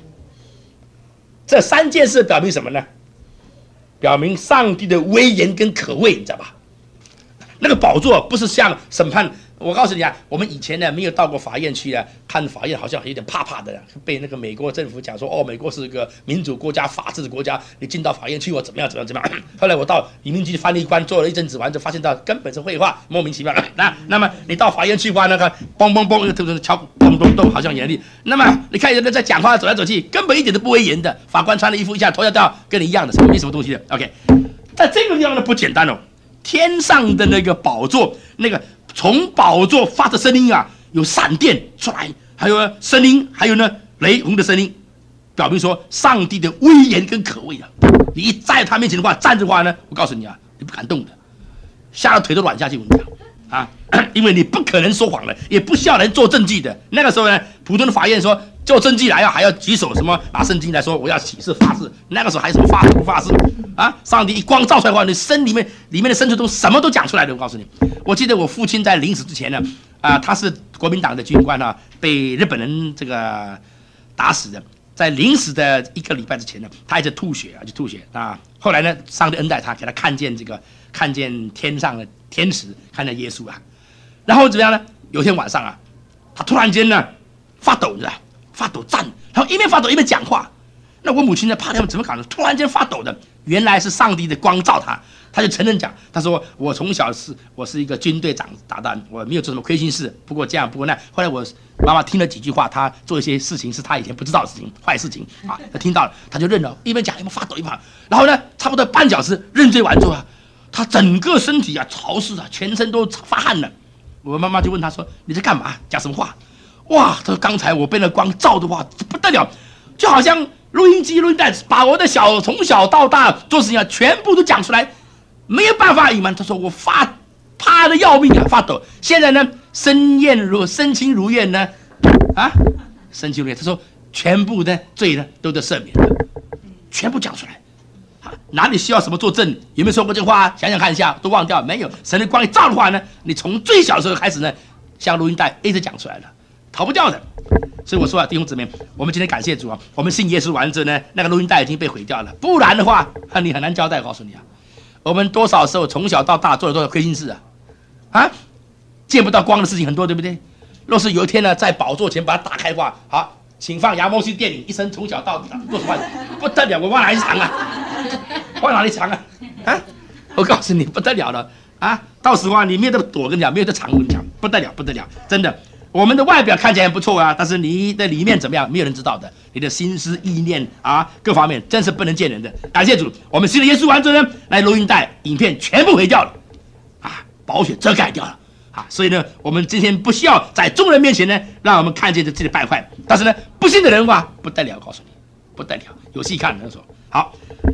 这3件事表明什么呢？表明上帝的威严跟可畏，你知道吧？那个宝座不是像审判，我告诉你啊，我们以前呢没有到过法院去啊，看法院好像有点怕怕的，被那个美国政府讲说，哦，美国是个民主国家、法治的国家，你进到法院去我怎么样。后来我到移民局翻译官做了一阵子，完就发现到根本是废话，莫名其妙。那么你到法院去话，那个嘣嘣嘣，敲咚咚咚，好像严厉。那么你看人家在讲话走来走去，根本一点都不威严的。法官穿的衣服一下脱掉，跟你一样的，没什么东西的。OK， 在这个地方呢不简单哦。天上的那个宝座，那个从宝座发的声音啊，有闪电出来，还有声音，还有呢雷轰的声音，表明说上帝的威严跟可畏啊！你一在他面前的话，站着的话呢，我告诉你啊，你不敢动的，吓得腿都软下去。我跟你讲啊，因为你不可能说谎了，也不需要人做证据的。那个时候呢，普通的法院说做证据来还要举手什么拿圣经来说我要起誓发誓，那个时候还什么发誓不发誓啊？上帝一光照出来的话，你身里面的深处都什么都讲出来的。我告诉你，我记得我父亲在临死之前呢，他是国民党的军官啊，被日本人这个打死的。在临死的1个礼拜之前呢，他一直吐血啊。后来呢，上帝恩待他，给他看见天上的天使，看见耶稣啊。然后怎么样呢？有天晚上啊，他突然间呢发抖的，发抖站，然后一边发抖一边讲话。那我母亲呢，怕他们怎么搞的，突然间发抖的，原来是上帝的光照他。他就承认讲，他说我从小我是一个军队长打的，我没有做什么亏心事，不过这样不过那。后来我妈妈听了几句话，他做一些事情是他以前不知道的事情，坏事情啊，他听到了，他就认了，一边讲一边发抖一边。然后呢，差不多半小时认罪完之后啊，他整个身体啊潮湿啊，全身都发汗了。我妈妈就问他说：“你在干嘛？讲什么话？”哇，他说：“刚才我被那光照的话不得了，就好像录音带把我的从小到大做事情啊，全部都讲出来。”没有办法隐瞒，他说我怕的要命啊，发抖。现在呢，身轻如燕呢，身轻如燕。他说全部的罪呢都得赦免了，全部讲出来。哪里需要什么作证？有没有说过这话？想想看一下，都忘掉没有？神的光一照的话呢，你从最小的时候开始呢，像录音带一直讲出来了，逃不掉的。所以我说啊，弟兄姊妹，我们今天感谢主啊，我们信耶稣完之后呢，那个录音带已经被毁掉了，不然的话，你很难交代。告诉你啊。我们多少时候从小到大做了多少亏心事啊？见不到光的事情很多，对不对？若是有一天呢，在宝座前把它打开的话，好，请放杨蒙西电影，一生从小到大60万，不得了，我往哪里藏啊？往哪里藏啊？我告诉你，不得了了啊！到时候啊，你没有得躲，跟你讲，没有得藏，跟你讲，不得了，真的。我们的外表看起来很不错啊，但是你的里面怎么样，没有人知道的。你的心思意念啊，各方面真是不能见人的。感谢主，我们信了耶稣完之后呢，来录音带、影片全部毁掉了，宝血遮盖掉了所以呢，我们今天不需要在众人面前呢，让我们看见自己的败坏。但是呢，不信的人话不得了，告诉你不得了，有戏看的时候。好，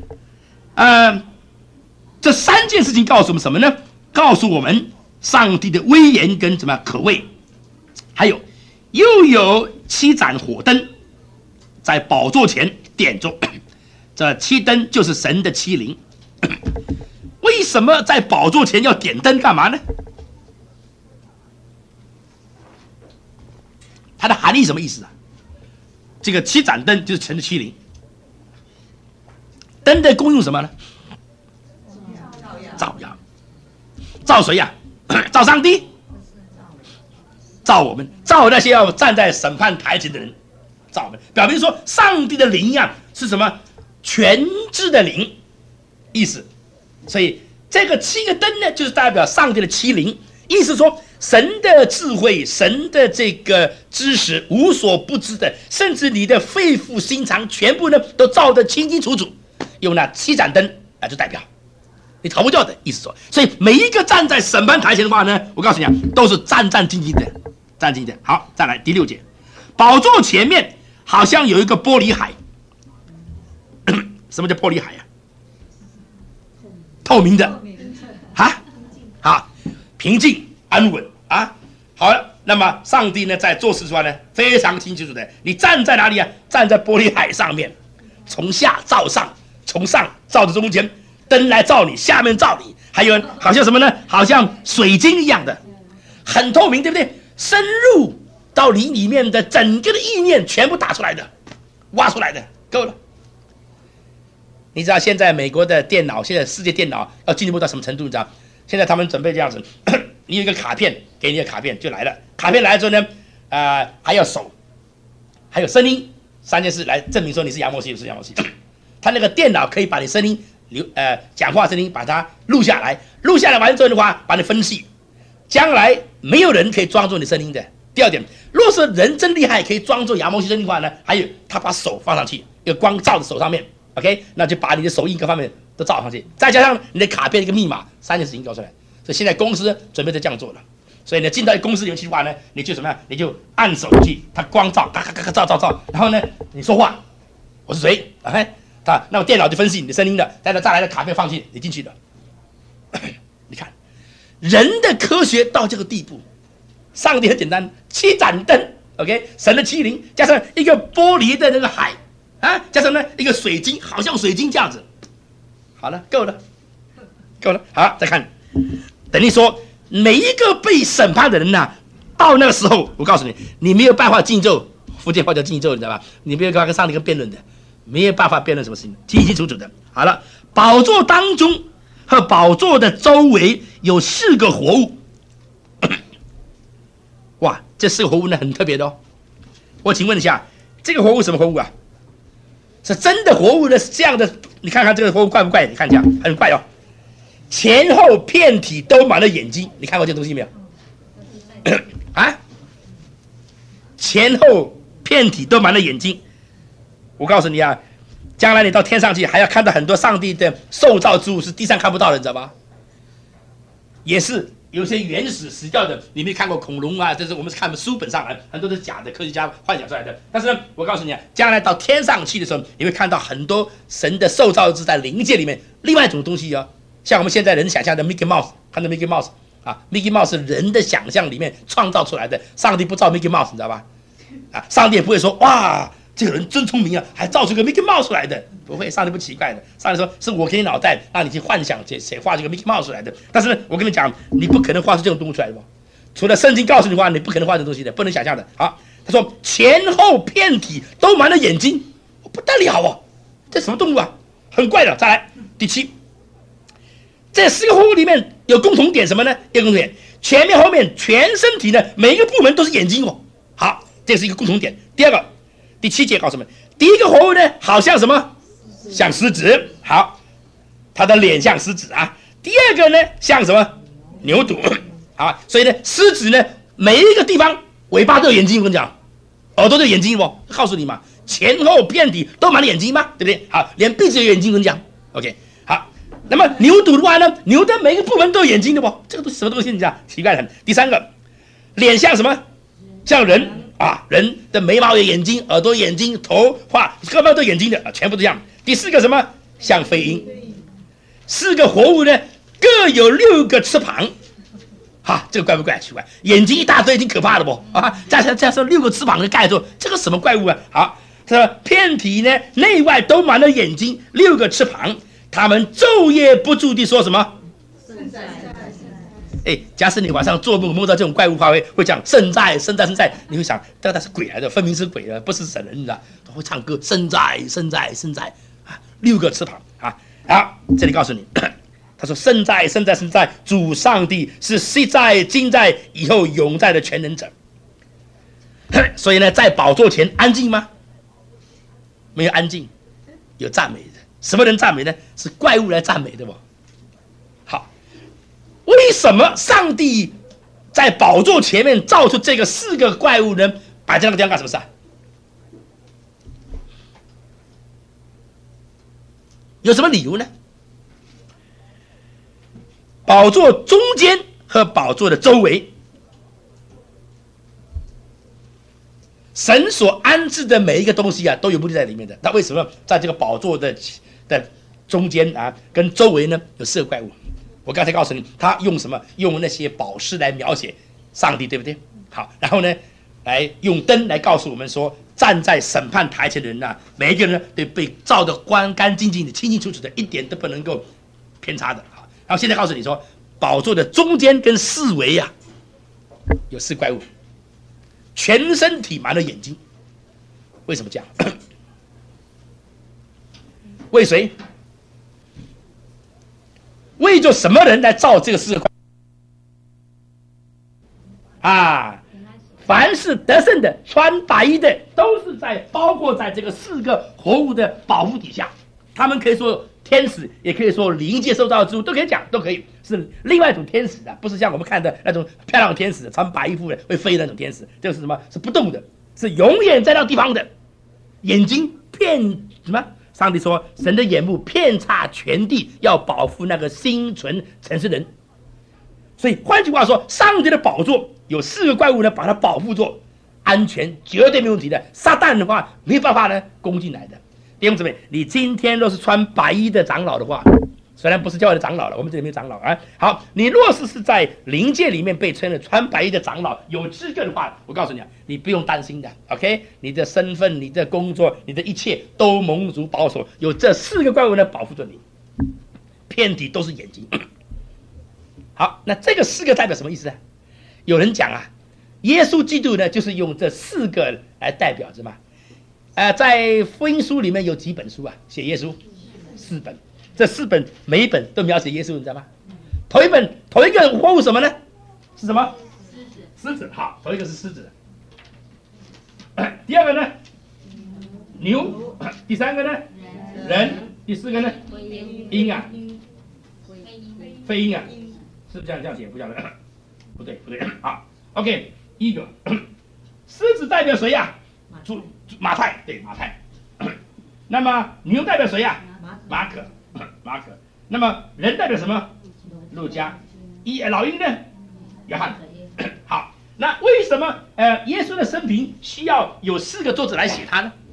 这3件事情告诉我们什么呢？告诉我们上帝的威严跟什么可畏。还有，又有7盏火灯在宝座前点着，这7灯就是神的7灵。为什么在宝座前要点灯干嘛呢？它的含义什么意思啊？这个7盏灯就是神的7灵。灯的功用什么呢？照耀。照谁呀？照上帝。照我们，照那些要站在审判台前的人，照我们，表明说上帝的灵是什么？全知的灵，意思。所以这个7个灯呢，就是代表上帝的7灵，意思说神的智慧，神的这个知识无所不知的，甚至你的肺腑心肠全部呢都照得清清楚楚，用那7盏灯就代表你逃不掉的意思说。所以每一个站在审判台前的话呢，我告诉你都是战战兢兢的。好，再来第6节，宝座前面好像有一个玻璃海， 什么叫玻璃海啊？透明的啊，好，平静安稳啊。好了，那么上帝呢在做事时候呢非常清楚的，你站在哪里啊？站在玻璃海上面，从下照上，从上照着中间，灯来照你，下面照你，还有好像什么呢？好像水晶一样的，很透明，对不对？深入到你里面的整个的意念全部打出来的，挖出来的，够了。你知道现在美国的电脑，现在世界电脑要进一步到什么程度？你知道？现在他们准备这样子，你有一个卡片，给你的卡片就来了。卡片来了之后呢，还有手，还有声音，3件事来证明说你是杨默西，不是杨默西。他那个电脑可以把你声音讲话声音把它录下来，录下来完之后的话，把你分析。将来没有人可以装作你声音的。第二点，若是人真厉害，可以装作杨默西声音的话呢，还有他把手放上去，一个光照着手上面。OK， 那就把你的手印各方面都照上去，再加上你的卡片一个密码，3件事情搞出来。所以现在公司准备就这样做了。所以呢，进到公司里面去的话呢，你就怎么样？你就按手机，它光照，咔咔咔咔照，然后呢，你说话，我是谁？那么电脑就分析你的声音的，再来的卡片放进你进去的。你看，人的科学到这个地步，上帝很简单，7盏灯 ，OK， 神的欺凌，加上一个玻璃的那个海。加上呢一个水晶，好像水晶这样子，好了，够了。好，再看，等于说每一个被审判的人呐，到那个时候，我告诉你，你没有办法禁咒，福建话叫禁咒，你知道吧？你没有办法跟上帝跟辩论的，没有办法辩论什么事情，清清楚楚的。好了，宝座当中和宝座的周围有4个活物，哇，这4个活物呢很特别的哦。我请问一下，这个活物什么活物啊？是真的活物呢？是这样的，你看看这个活物怪不怪？你看一下，很怪哦。前后遍体都满了眼睛，你看过这东西没有？前后遍体都满了眼睛。我告诉你啊，将来你到天上去，还要看到很多上帝的受造之物是地上看不到的，你知道吧？也是有些原始死掉的，你没看过恐龙啊？这是我们是看书本上来，很多都是假的，科学家幻想出来的。但是呢，我告诉你啊，将来到天上去的时候，你会看到很多神的受造之在灵界里面另外一种东西哦，像我们现在人想象的 Mickey Mouse， 看到 Mickey Mouse 啊 ，Mickey Mouse 是人的想象里面创造出来的，上帝不造 Mickey Mouse， 你知道吧？上帝也不会说哇，这个人真聪明啊，还造出个 Mickey Mouse 出来的，不会，上帝不奇怪的。上帝说是我给你脑袋，让你去幻想谁画这个 Mickey Mouse 出来的。但是呢，我跟你讲，你不可能画出这种东西出来的，除了圣经告诉你的话，你不可能画这种东西的，不能想象的。好，他说前后遍体都满了眼睛，不得了哦，这什么动物啊？很怪的。再来第7，这4个活物里面有共同点什么呢？一个共同点，前面后面全身体的每一个部门都是眼睛哦。好，这是一个共同点。第二个，第7节告诉我们，第一个活物呢，好像什么？像狮子。好，他的脸像狮子啊。第二个呢，像什么？牛犊。好，所以呢，狮子呢，每一个地方尾巴都有眼睛，我跟你讲，耳朵都有眼睛哦，告诉你嘛，前后遍体都满了眼睛嘛，对不对？好，连鼻子有眼睛，我跟你讲 ，OK。好，那么牛犊的话呢，牛的每个部门都有眼睛的不？这个什么东西？你讲奇怪的很。第3个，脸像什么？像人啊，人的眉毛有眼睛，耳朵有眼睛，头发各方面都有眼睛的啊，全部都这样。第4个什么？像飞鹰。4个活物呢，各有6个翅膀。这个怪不怪？奇怪，眼睛一大堆，已经可怕了不？加上6个翅膀的盖住，这个什么怪物啊？好，这遍体呢内外都满了眼睛，6个翅膀，他们昼夜不住地说什么？圣在。假使你晚上做梦梦到这种怪物话，会讲圣在，你会想，这是鬼来的，分明是鬼的，不是神人的，会唱歌，圣在，6个翅膀啊！好，这里告诉你。他说：“圣在，主上帝是昔在、今在、以后永在的全能者。”所以呢，在宝座前安静吗？没有安静，有赞美的。什么人赞美呢？是怪物来赞美的不？好，为什么上帝在宝座前面造出这个4个怪物呢？摆在那个地方干什么事啊？有什么理由呢？宝座中间和宝座的周围，神所安置的每一个东西啊，都有目的在里面的。那为什么在这个宝座的的中间啊，跟周围呢有4个怪物。我刚才告诉你，他用什么？用那些宝石来描写上帝，对不对？好，然后呢，来用灯来告诉我们说，站在审判台前的人啊，每一个人呢都被照得干干净净的、清清楚楚的，一点都不能够偏差的。好，然后现在告诉你说，宝座的中间跟四围啊，有4怪物，全身体满了眼睛。为什么这样？为谁？为着什么人来造这个4个怪啊？凡是得胜的、穿白衣的，都是包括在这个4个活物的保护底下。他们可以说天使，也可以说灵界受造之物，都可以讲，都可以是另外一种天使的，不是像我们看的那种漂亮的天使，穿白衣服的会飞的那种天使。这个是什么？是不动的，是永远在那地方的。眼睛遍什么？上帝说，神的眼目遍察全地，要保护那个心存诚实人。所以换句话说，上帝的宝座有4个怪物呢，把它保护住，安全，绝对没问题的。撒旦的话没办法呢攻进来的。弟兄姊妹，你今天若是穿白衣的长老的话，虽然不是教会的长老了，我们这里没有长老啊。好，你若是在灵界里面被称为穿白衣的长老，有资格的话，我告诉你啊，你不用担心的。OK， 你的身份、你的工作、你的一切都蒙主保守，有这4个怪物呢保护着你，遍体都是眼睛。好，那这个4个代表什么意思呢？有人讲啊，耶稣基督呢就是用这4个来代表着嘛。在福音书里面有几本书啊？写耶稣4本。这4本每一本都描写耶稣，你知道吗？头一个活物什么呢？是什么？狮子。好，头一个是狮子。第2个呢？牛。第3个呢？人。第4个呢？鹰啊。飞鹰啊，是不是这样写？不这样的，不对。好 ，OK， 1个。狮子代表谁呀？马太，对，马太。那么牛代表谁呀？马可。那么人代表什么？路加。老鹰呢？约翰。好，那为什么耶稣的生平需要有4个作者来写他呢？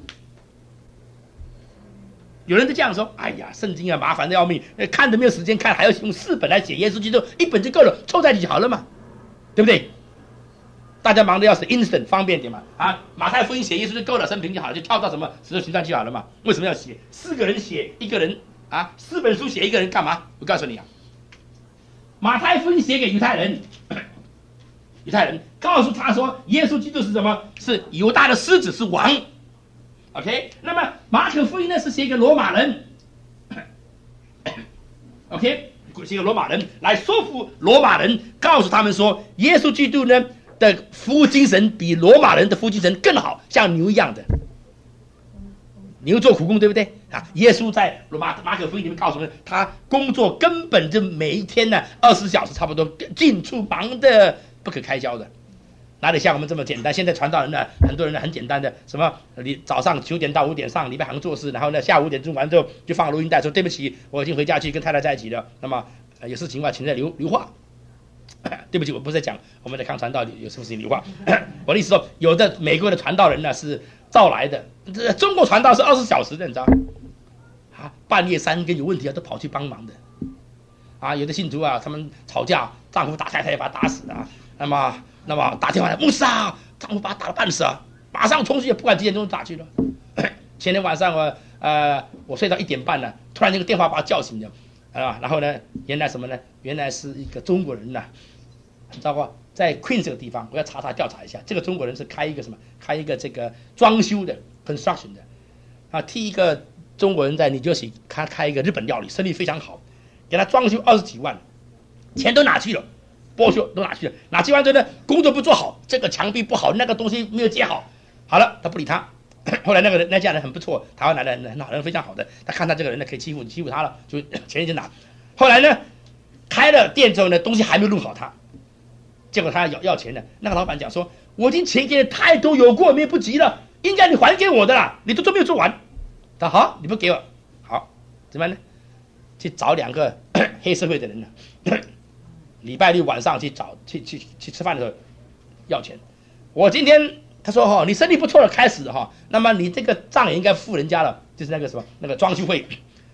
有人就这样说：哎呀，圣经啊，麻烦的要命，看都没有时间看，还要用4本来写耶稣基督，1本就够了，凑在一起好了嘛，对不对？大家忙的要死 ，instant 方便点嘛。啊，马太福音写耶稣就够了，生平就好了，就跳到什么使徒行传去好了嘛。为什么要写4个人写1个人啊？4本书写1个人干嘛？我告诉你啊，马太福音写给犹太人，告诉他说，耶稣基督是什么？是犹大的狮子，是王。OK， 那么马可福音呢是写给罗马人，OK， 写给罗马人来说服罗马人，告诉他们说，耶稣基督呢的服务精神比罗马人的服务精神更好，像牛一样的。牛做苦工，对不对啊？耶稣在马可福音里面告诉我们，他工作根本就每一天呢24小时差不多，进出忙的不可开交的。哪里像我们这么简单？现在传道人呢，很多人呢很简单的，什么你早上9点到5点上礼拜堂做事，然后呢下午5点钟完之后就放录音带，说对不起，我已经回家去跟太太在一起了。那么有事情的话，请再留话。对不起，我不是在讲我们的康传道有什么事情留话。我的意思说，有的美国的传道人呢是召来的，中国传道是24小时的，你知道啊，半夜3更有问题啊，都跑去帮忙的。啊，有的信徒啊，他们吵架，丈夫打太太，把他打死啊。那么打电话来，牧师啊，丈夫把他打了半死啊，马上冲去，不管几点钟打去了。前天晚上我睡到1点半了，突然这个电话把我叫醒了，啊，然后呢，原来什么呢？原来是一个中国人呐，很糟糕，在 Queen 这个地方，我要调查一下，这个中国人是开一个这个装修的 construction 的，啊，替一个中国人在New Jersey开一个日本料理，生意非常好，给他装修20几万，钱都拿去了。剥削都拿去了，拿去完之后呢，工作不做好，这个墙壁不好，那个东西没有接好，好了，他不理他。后来那家人很不错，台湾来的人非常好的，他看他这个人呢可以欺负他了，就钱就拿。后来呢，开了店之后呢，东西还没有弄好他，结果他要钱呢。那个老板讲说，我已经钱给的太多，有过没不及了，应该你还给我的啦，你都没有做完。他好，你不给我，好，怎么办呢？去找2个黑社会的人呢。礼拜六晚上去吃饭的时候要钱，我今天他说你生意不错了，开始那么你这个账也应该付人家了，就是那个什么那个装修费，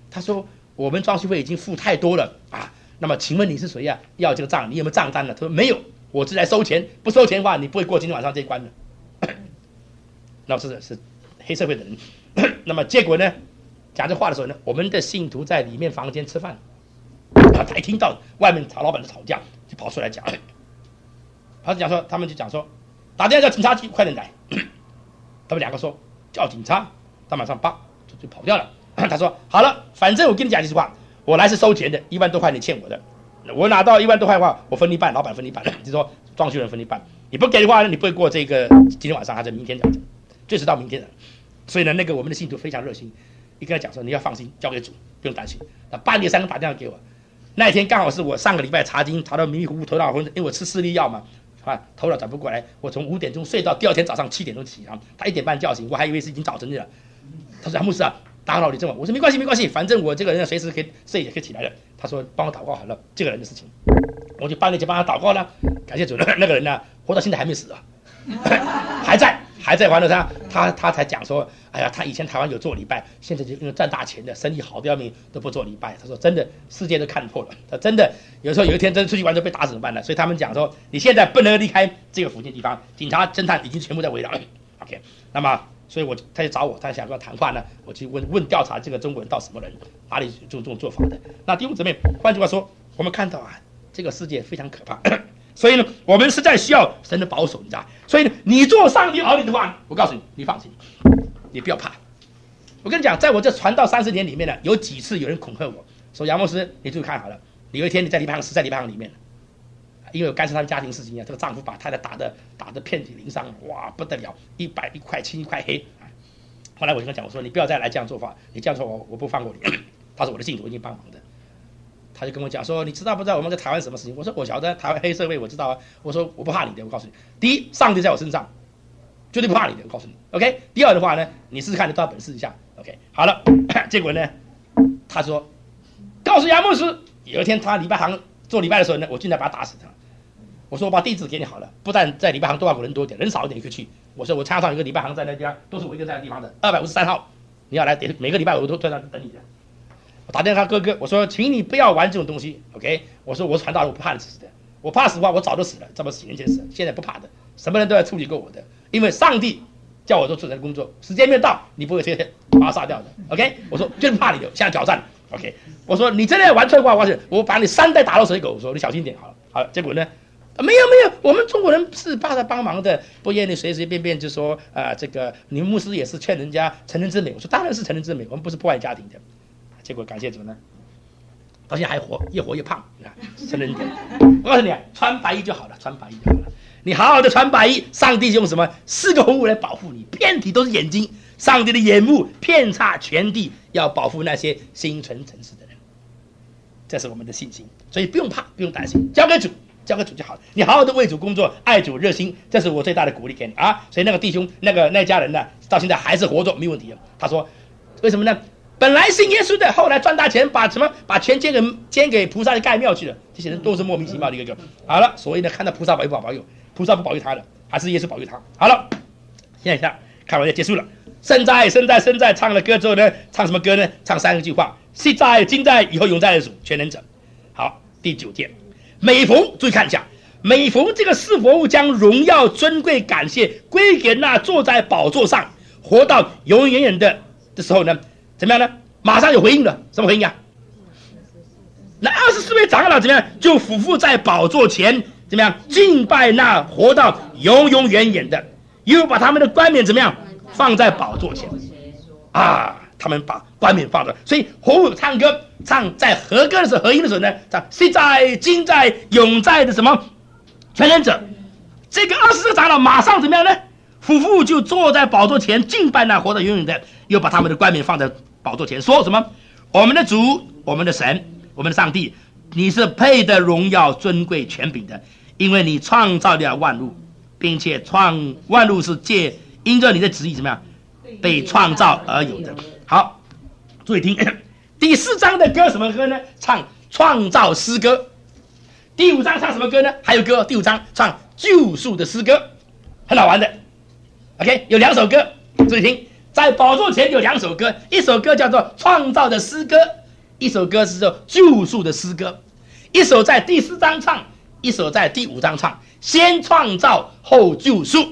他说我们装修费已经付太多了啊，那么请问你是谁呀？要这个账，你有没有账单呢？他说没有，我是来收钱，不收钱的话你不会过今天晚上这一关的。那是黑社会的人。那么结果呢，讲这话的时候呢，我们的信徒在里面房间吃饭，他一听到外面老板的吵架，就跑出来讲，他们就讲说打电话叫警察局快点来。他们两个说叫警察，他马上就跑掉了。他说好了，反正我跟你讲一句话，我来是收钱的，1万多块你欠我的，我拿到1万多块的话，我分一半，老板分一半，就是说装修人分一半，你不给的话你不会过这个今天晚上还是明天讲，最迟到明天的。所以呢，我们的信徒非常热心，一跟他讲说你要放心，交给主，不用担心。那半夜3点打电话给我，那一天刚好是我上个礼拜查经查到迷迷糊糊头脑昏，因为我吃4粒药嘛，头脑转不过来，我从5点钟睡到第2天早上7点钟起床，他1点半叫醒，我还以为是已经早晨了。他说牧师啊，打扰你这么晚，我说没关系，反正我这个人随时可以睡也可以起来了。他说帮我祷告好了这个人的事情，我就半夜就帮他祷告了。感谢主，那个人呢活到现在还没死啊，还在还了他才讲说，哎呀，他以前台湾有做礼拜，现在就因为赚大钱的，生意好的要命，都不做礼拜。他说真的，世界都看破了，他真的有时候有一天真的出去玩就被打死怎么办呢？所以他们讲说，你现在不能离开这个附近地方，警察、侦探已经全部在围绕了。OK， 那么所以他就找我，他想跟我谈话呢，我去问调查这个中国人到什么人，哪里这种做法的。那弟兄姊妹，换句话说，我们看到啊，这个世界非常可怕。所以呢，我们实在需要神的保守，你知道？所以呢，你做上帝儿女的话，我告诉你，你放心，你不要怕。我跟你讲，在我这传道30年里面呢，有几次有人恐吓我说：“杨牧师，你注意看好了，有一天你在礼拜堂死在礼拜堂里面，因为有干涉他的家庭事情啊，这个丈夫把太太打得遍体鳞伤，哇，不得了，1块青1块黑。后来我就跟他讲，我说你不要再来这样做法，你这样做我不放过你。他说我的信徒我已经帮忙的。他就跟我讲说，你知道不知道我们在台湾什么事情？我说我晓得，台湾黑社会我知道啊。我说我不怕你的，我告诉你，第一，上帝在我身上，绝对不怕你的，我告诉你。OK， 第二的话呢，你试试看，你都要本事一下。OK， 好了，结果呢，他说，告诉杨牧师，有一天他礼拜堂做礼拜的时候呢，我进来把他打死他。我说我把地址给你好了，不但在礼拜堂多人多一点，人少一点你可以去。我说我插上一个礼拜堂在那地方，都是我一个在那地方的253号，你要来每个礼拜我都在那等你的。我打电话哥哥，我说请你不要玩这种东西 ，OK？ 我说我传道人，我不怕你死的，我怕死的话我早就死了，这么几年前死了，现在不怕的，什么人都要处理过我的，因为上帝叫我做主人的工作，时间没到，你不会直接把他杀掉的 ，OK？ 我说就是不怕你的，现在挑战 ，OK？ 我说你真的要玩错的话，我把你3代打到水狗，我说你小心点好了，好了，结果呢？没有，我们中国人是怕他帮忙的，不愿意随随便便就说这个你们牧师也是劝人家成人之美，我说当然是成人之美，我们不是破坏家庭的。结果感谢主呢，到现在还活，越活越胖，成人点。我告诉你，穿白衣就好了，穿白衣就好了。你好好的穿白衣，上帝用什么4个红物来保护你，遍体都是眼睛，上帝的眼目遍察全地，要保护那些心存诚实的人。这是我们的信心，所以不用怕，不用担心，交给主就好了。你好好的为主工作，爱主热心，这是我最大的鼓励给你啊！所以那个弟兄，那家人呢，到现在还是活着，没问题。他说，为什么呢？本来信耶稣的，后来赚大钱，把钱捐给菩萨去盖庙去了。这些人都是莫名其妙的一个。好了，所以呢，看到菩萨保佑不保佑，菩萨不保佑他了，还是耶稣保佑他。好了，现在看完就结束了。身在唱了歌之后呢，唱什么歌呢？唱3句话：昔在、今在、以后永在的主，全能者。好，第9节，每逢注意看一下，每逢这个四佛物将荣耀、尊贵、感谢归给那坐在宝座上、活到永永远远的时候呢？怎么样呢？马上有回应了，什么回应啊？那24位长老怎么样？就俯伏在宝座前，怎么样？敬拜那活到永永远远的，又把他们的冠冕怎么样？放在宝座前啊！他们把冠冕放着，所以活物唱歌，唱在和歌的时候，和音的时候呢，唱昔在、今在、永在的什么全能者。这个24个长老马上怎么样呢？俯伏就坐在宝座前，敬拜那活到永远的，又把他们的冠冕放在宝座前，说什么？我们的主，我们的神，我们的上帝，你是配得荣耀、尊贵、权柄的，因为你创造了万物，并且万物是因着你的旨意怎么样被创造而有的。好，注意听，第4章的歌什么歌呢？唱创造诗歌。第5章唱什么歌呢？还有歌，第5章唱救赎的诗歌，很好玩的。OK， 有2首歌，注意听，在宝座前有2首歌，一首歌叫做创造的诗歌， 一首歌是救赎的诗歌，一首在第4章唱，一首在第5章唱，先创造后救赎。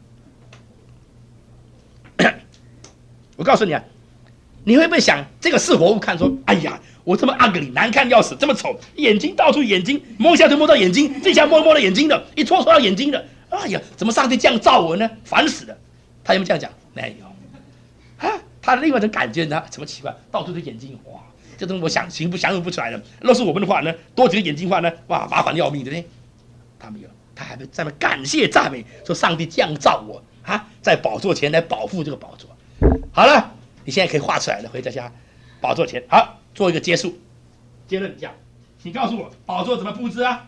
我告诉你啊，你会不会想这个是活物看说，哎呀，我这么 ugly 难看要死，这么丑，眼睛到处眼睛，摸一下就摸到眼睛，这下摸到眼睛的，一戳到眼睛的，哎呀，怎么上帝这样造我呢？烦死了！他有没有这样讲？没有。他另外一种感觉呢，怎么奇怪？到处的眼睛，哇，这种我想形容不出来的。若是我们的话呢，多几个眼睛的话呢，哇，麻烦要命的呢。他没有，他还在那感谢赞美，说上帝这样造我啊，在宝座前来保护这个宝座。好了，你现在可以画出来了，回到家，宝座前，好，做一个结束，结论讲，请告诉我宝座怎么布置啊？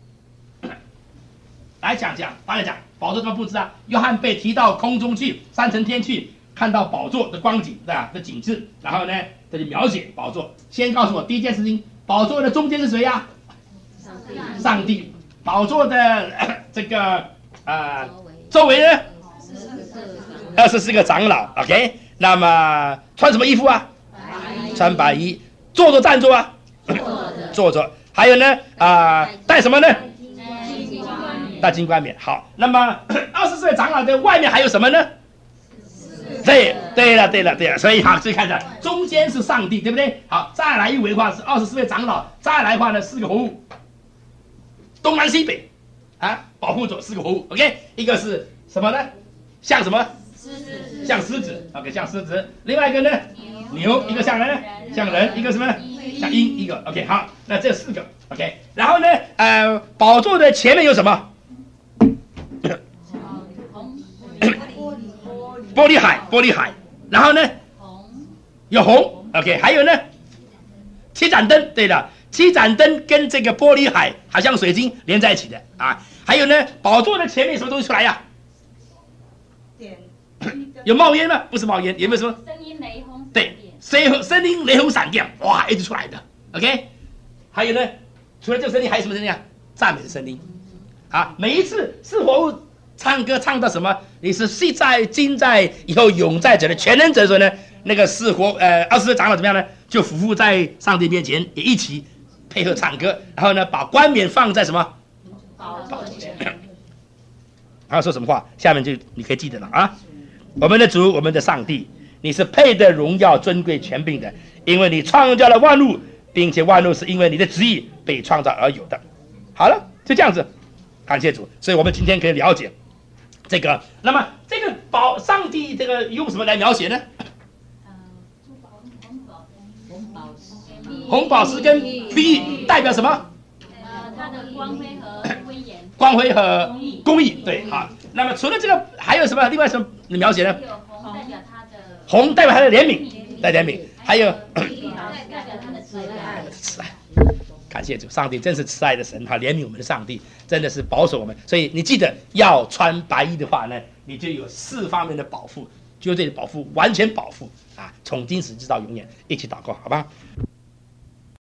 来讲，大家讲宝座怎么布置啊？约翰被提到空中去，3层天去，看到宝座的光景，对吧？的景致，然后呢，这就描写宝座。先告诉我第一件事情，宝座的中间是谁呀？上帝。宝座的这个周围呢？24个长老 ，OK。那么穿什么衣服啊？穿白衣。坐着站着啊？坐着。还有呢戴什么呢？戴金冠冕。好，那么24位长老的外面还有什么呢？对了，所以好，所以看着中间是上帝，对不对？好，再来一围的话是24位长老，再来的话呢4个活物，东南西北保护着4个活物 ，OK。一个是什么呢？像什么？像狮子 ，OK， 像狮子。另外一个呢？牛。一个像人，像人。一个什么？像鹰。一个 OK。好，那这4个 OK。然后呢，宝座的前面有什么？玻璃海。然后呢？有红 ，OK。还有呢？7盏灯。对了，7盏灯跟这个玻璃海好像水晶连在一起的啊。还有呢，宝座的前面什么东西出来呀？有冒烟吗？不是冒烟，有没有什么？ 声音雷轰。 对，声音雷轰闪电，哇，一直出来的 ，OK。还有呢，除了这个声音，还有什么声音啊？赞美的声音啊！每一次是活物唱歌唱到什么？你是昔在、今在、以后永在者的全能者的时候呢？那个是活20位长老怎么样呢？就俯伏在上帝面前，也一起配合唱歌，然后呢，把冠冕放在什么？宝座前。然后说什么话？下面就你可以记得了啊！我们的主，我们的上帝，你是配得荣耀、尊贵、权柄的，因为你创造了万物，并且万物是因为你的旨意被创造而有的。好了，就这样子，感谢主。所以我们今天可以了解这个。那么这个上帝这个用什么来描写呢？红宝石跟碧玉代表什么？ 它的光辉和威严。 光辉和公义。对，好。那么除了这个，还有什么？另外什么描写呢？红代表他的怜悯，带怜悯。还有代表他的慈爱。 感谢主，上帝真是慈爱的神，他怜悯我们的上帝，真的是保守我们。所以你记得要穿白衣的话呢，你就有4方面的保护，就这里保护完全保护啊，从今时直到永远。一起祷告，好吧？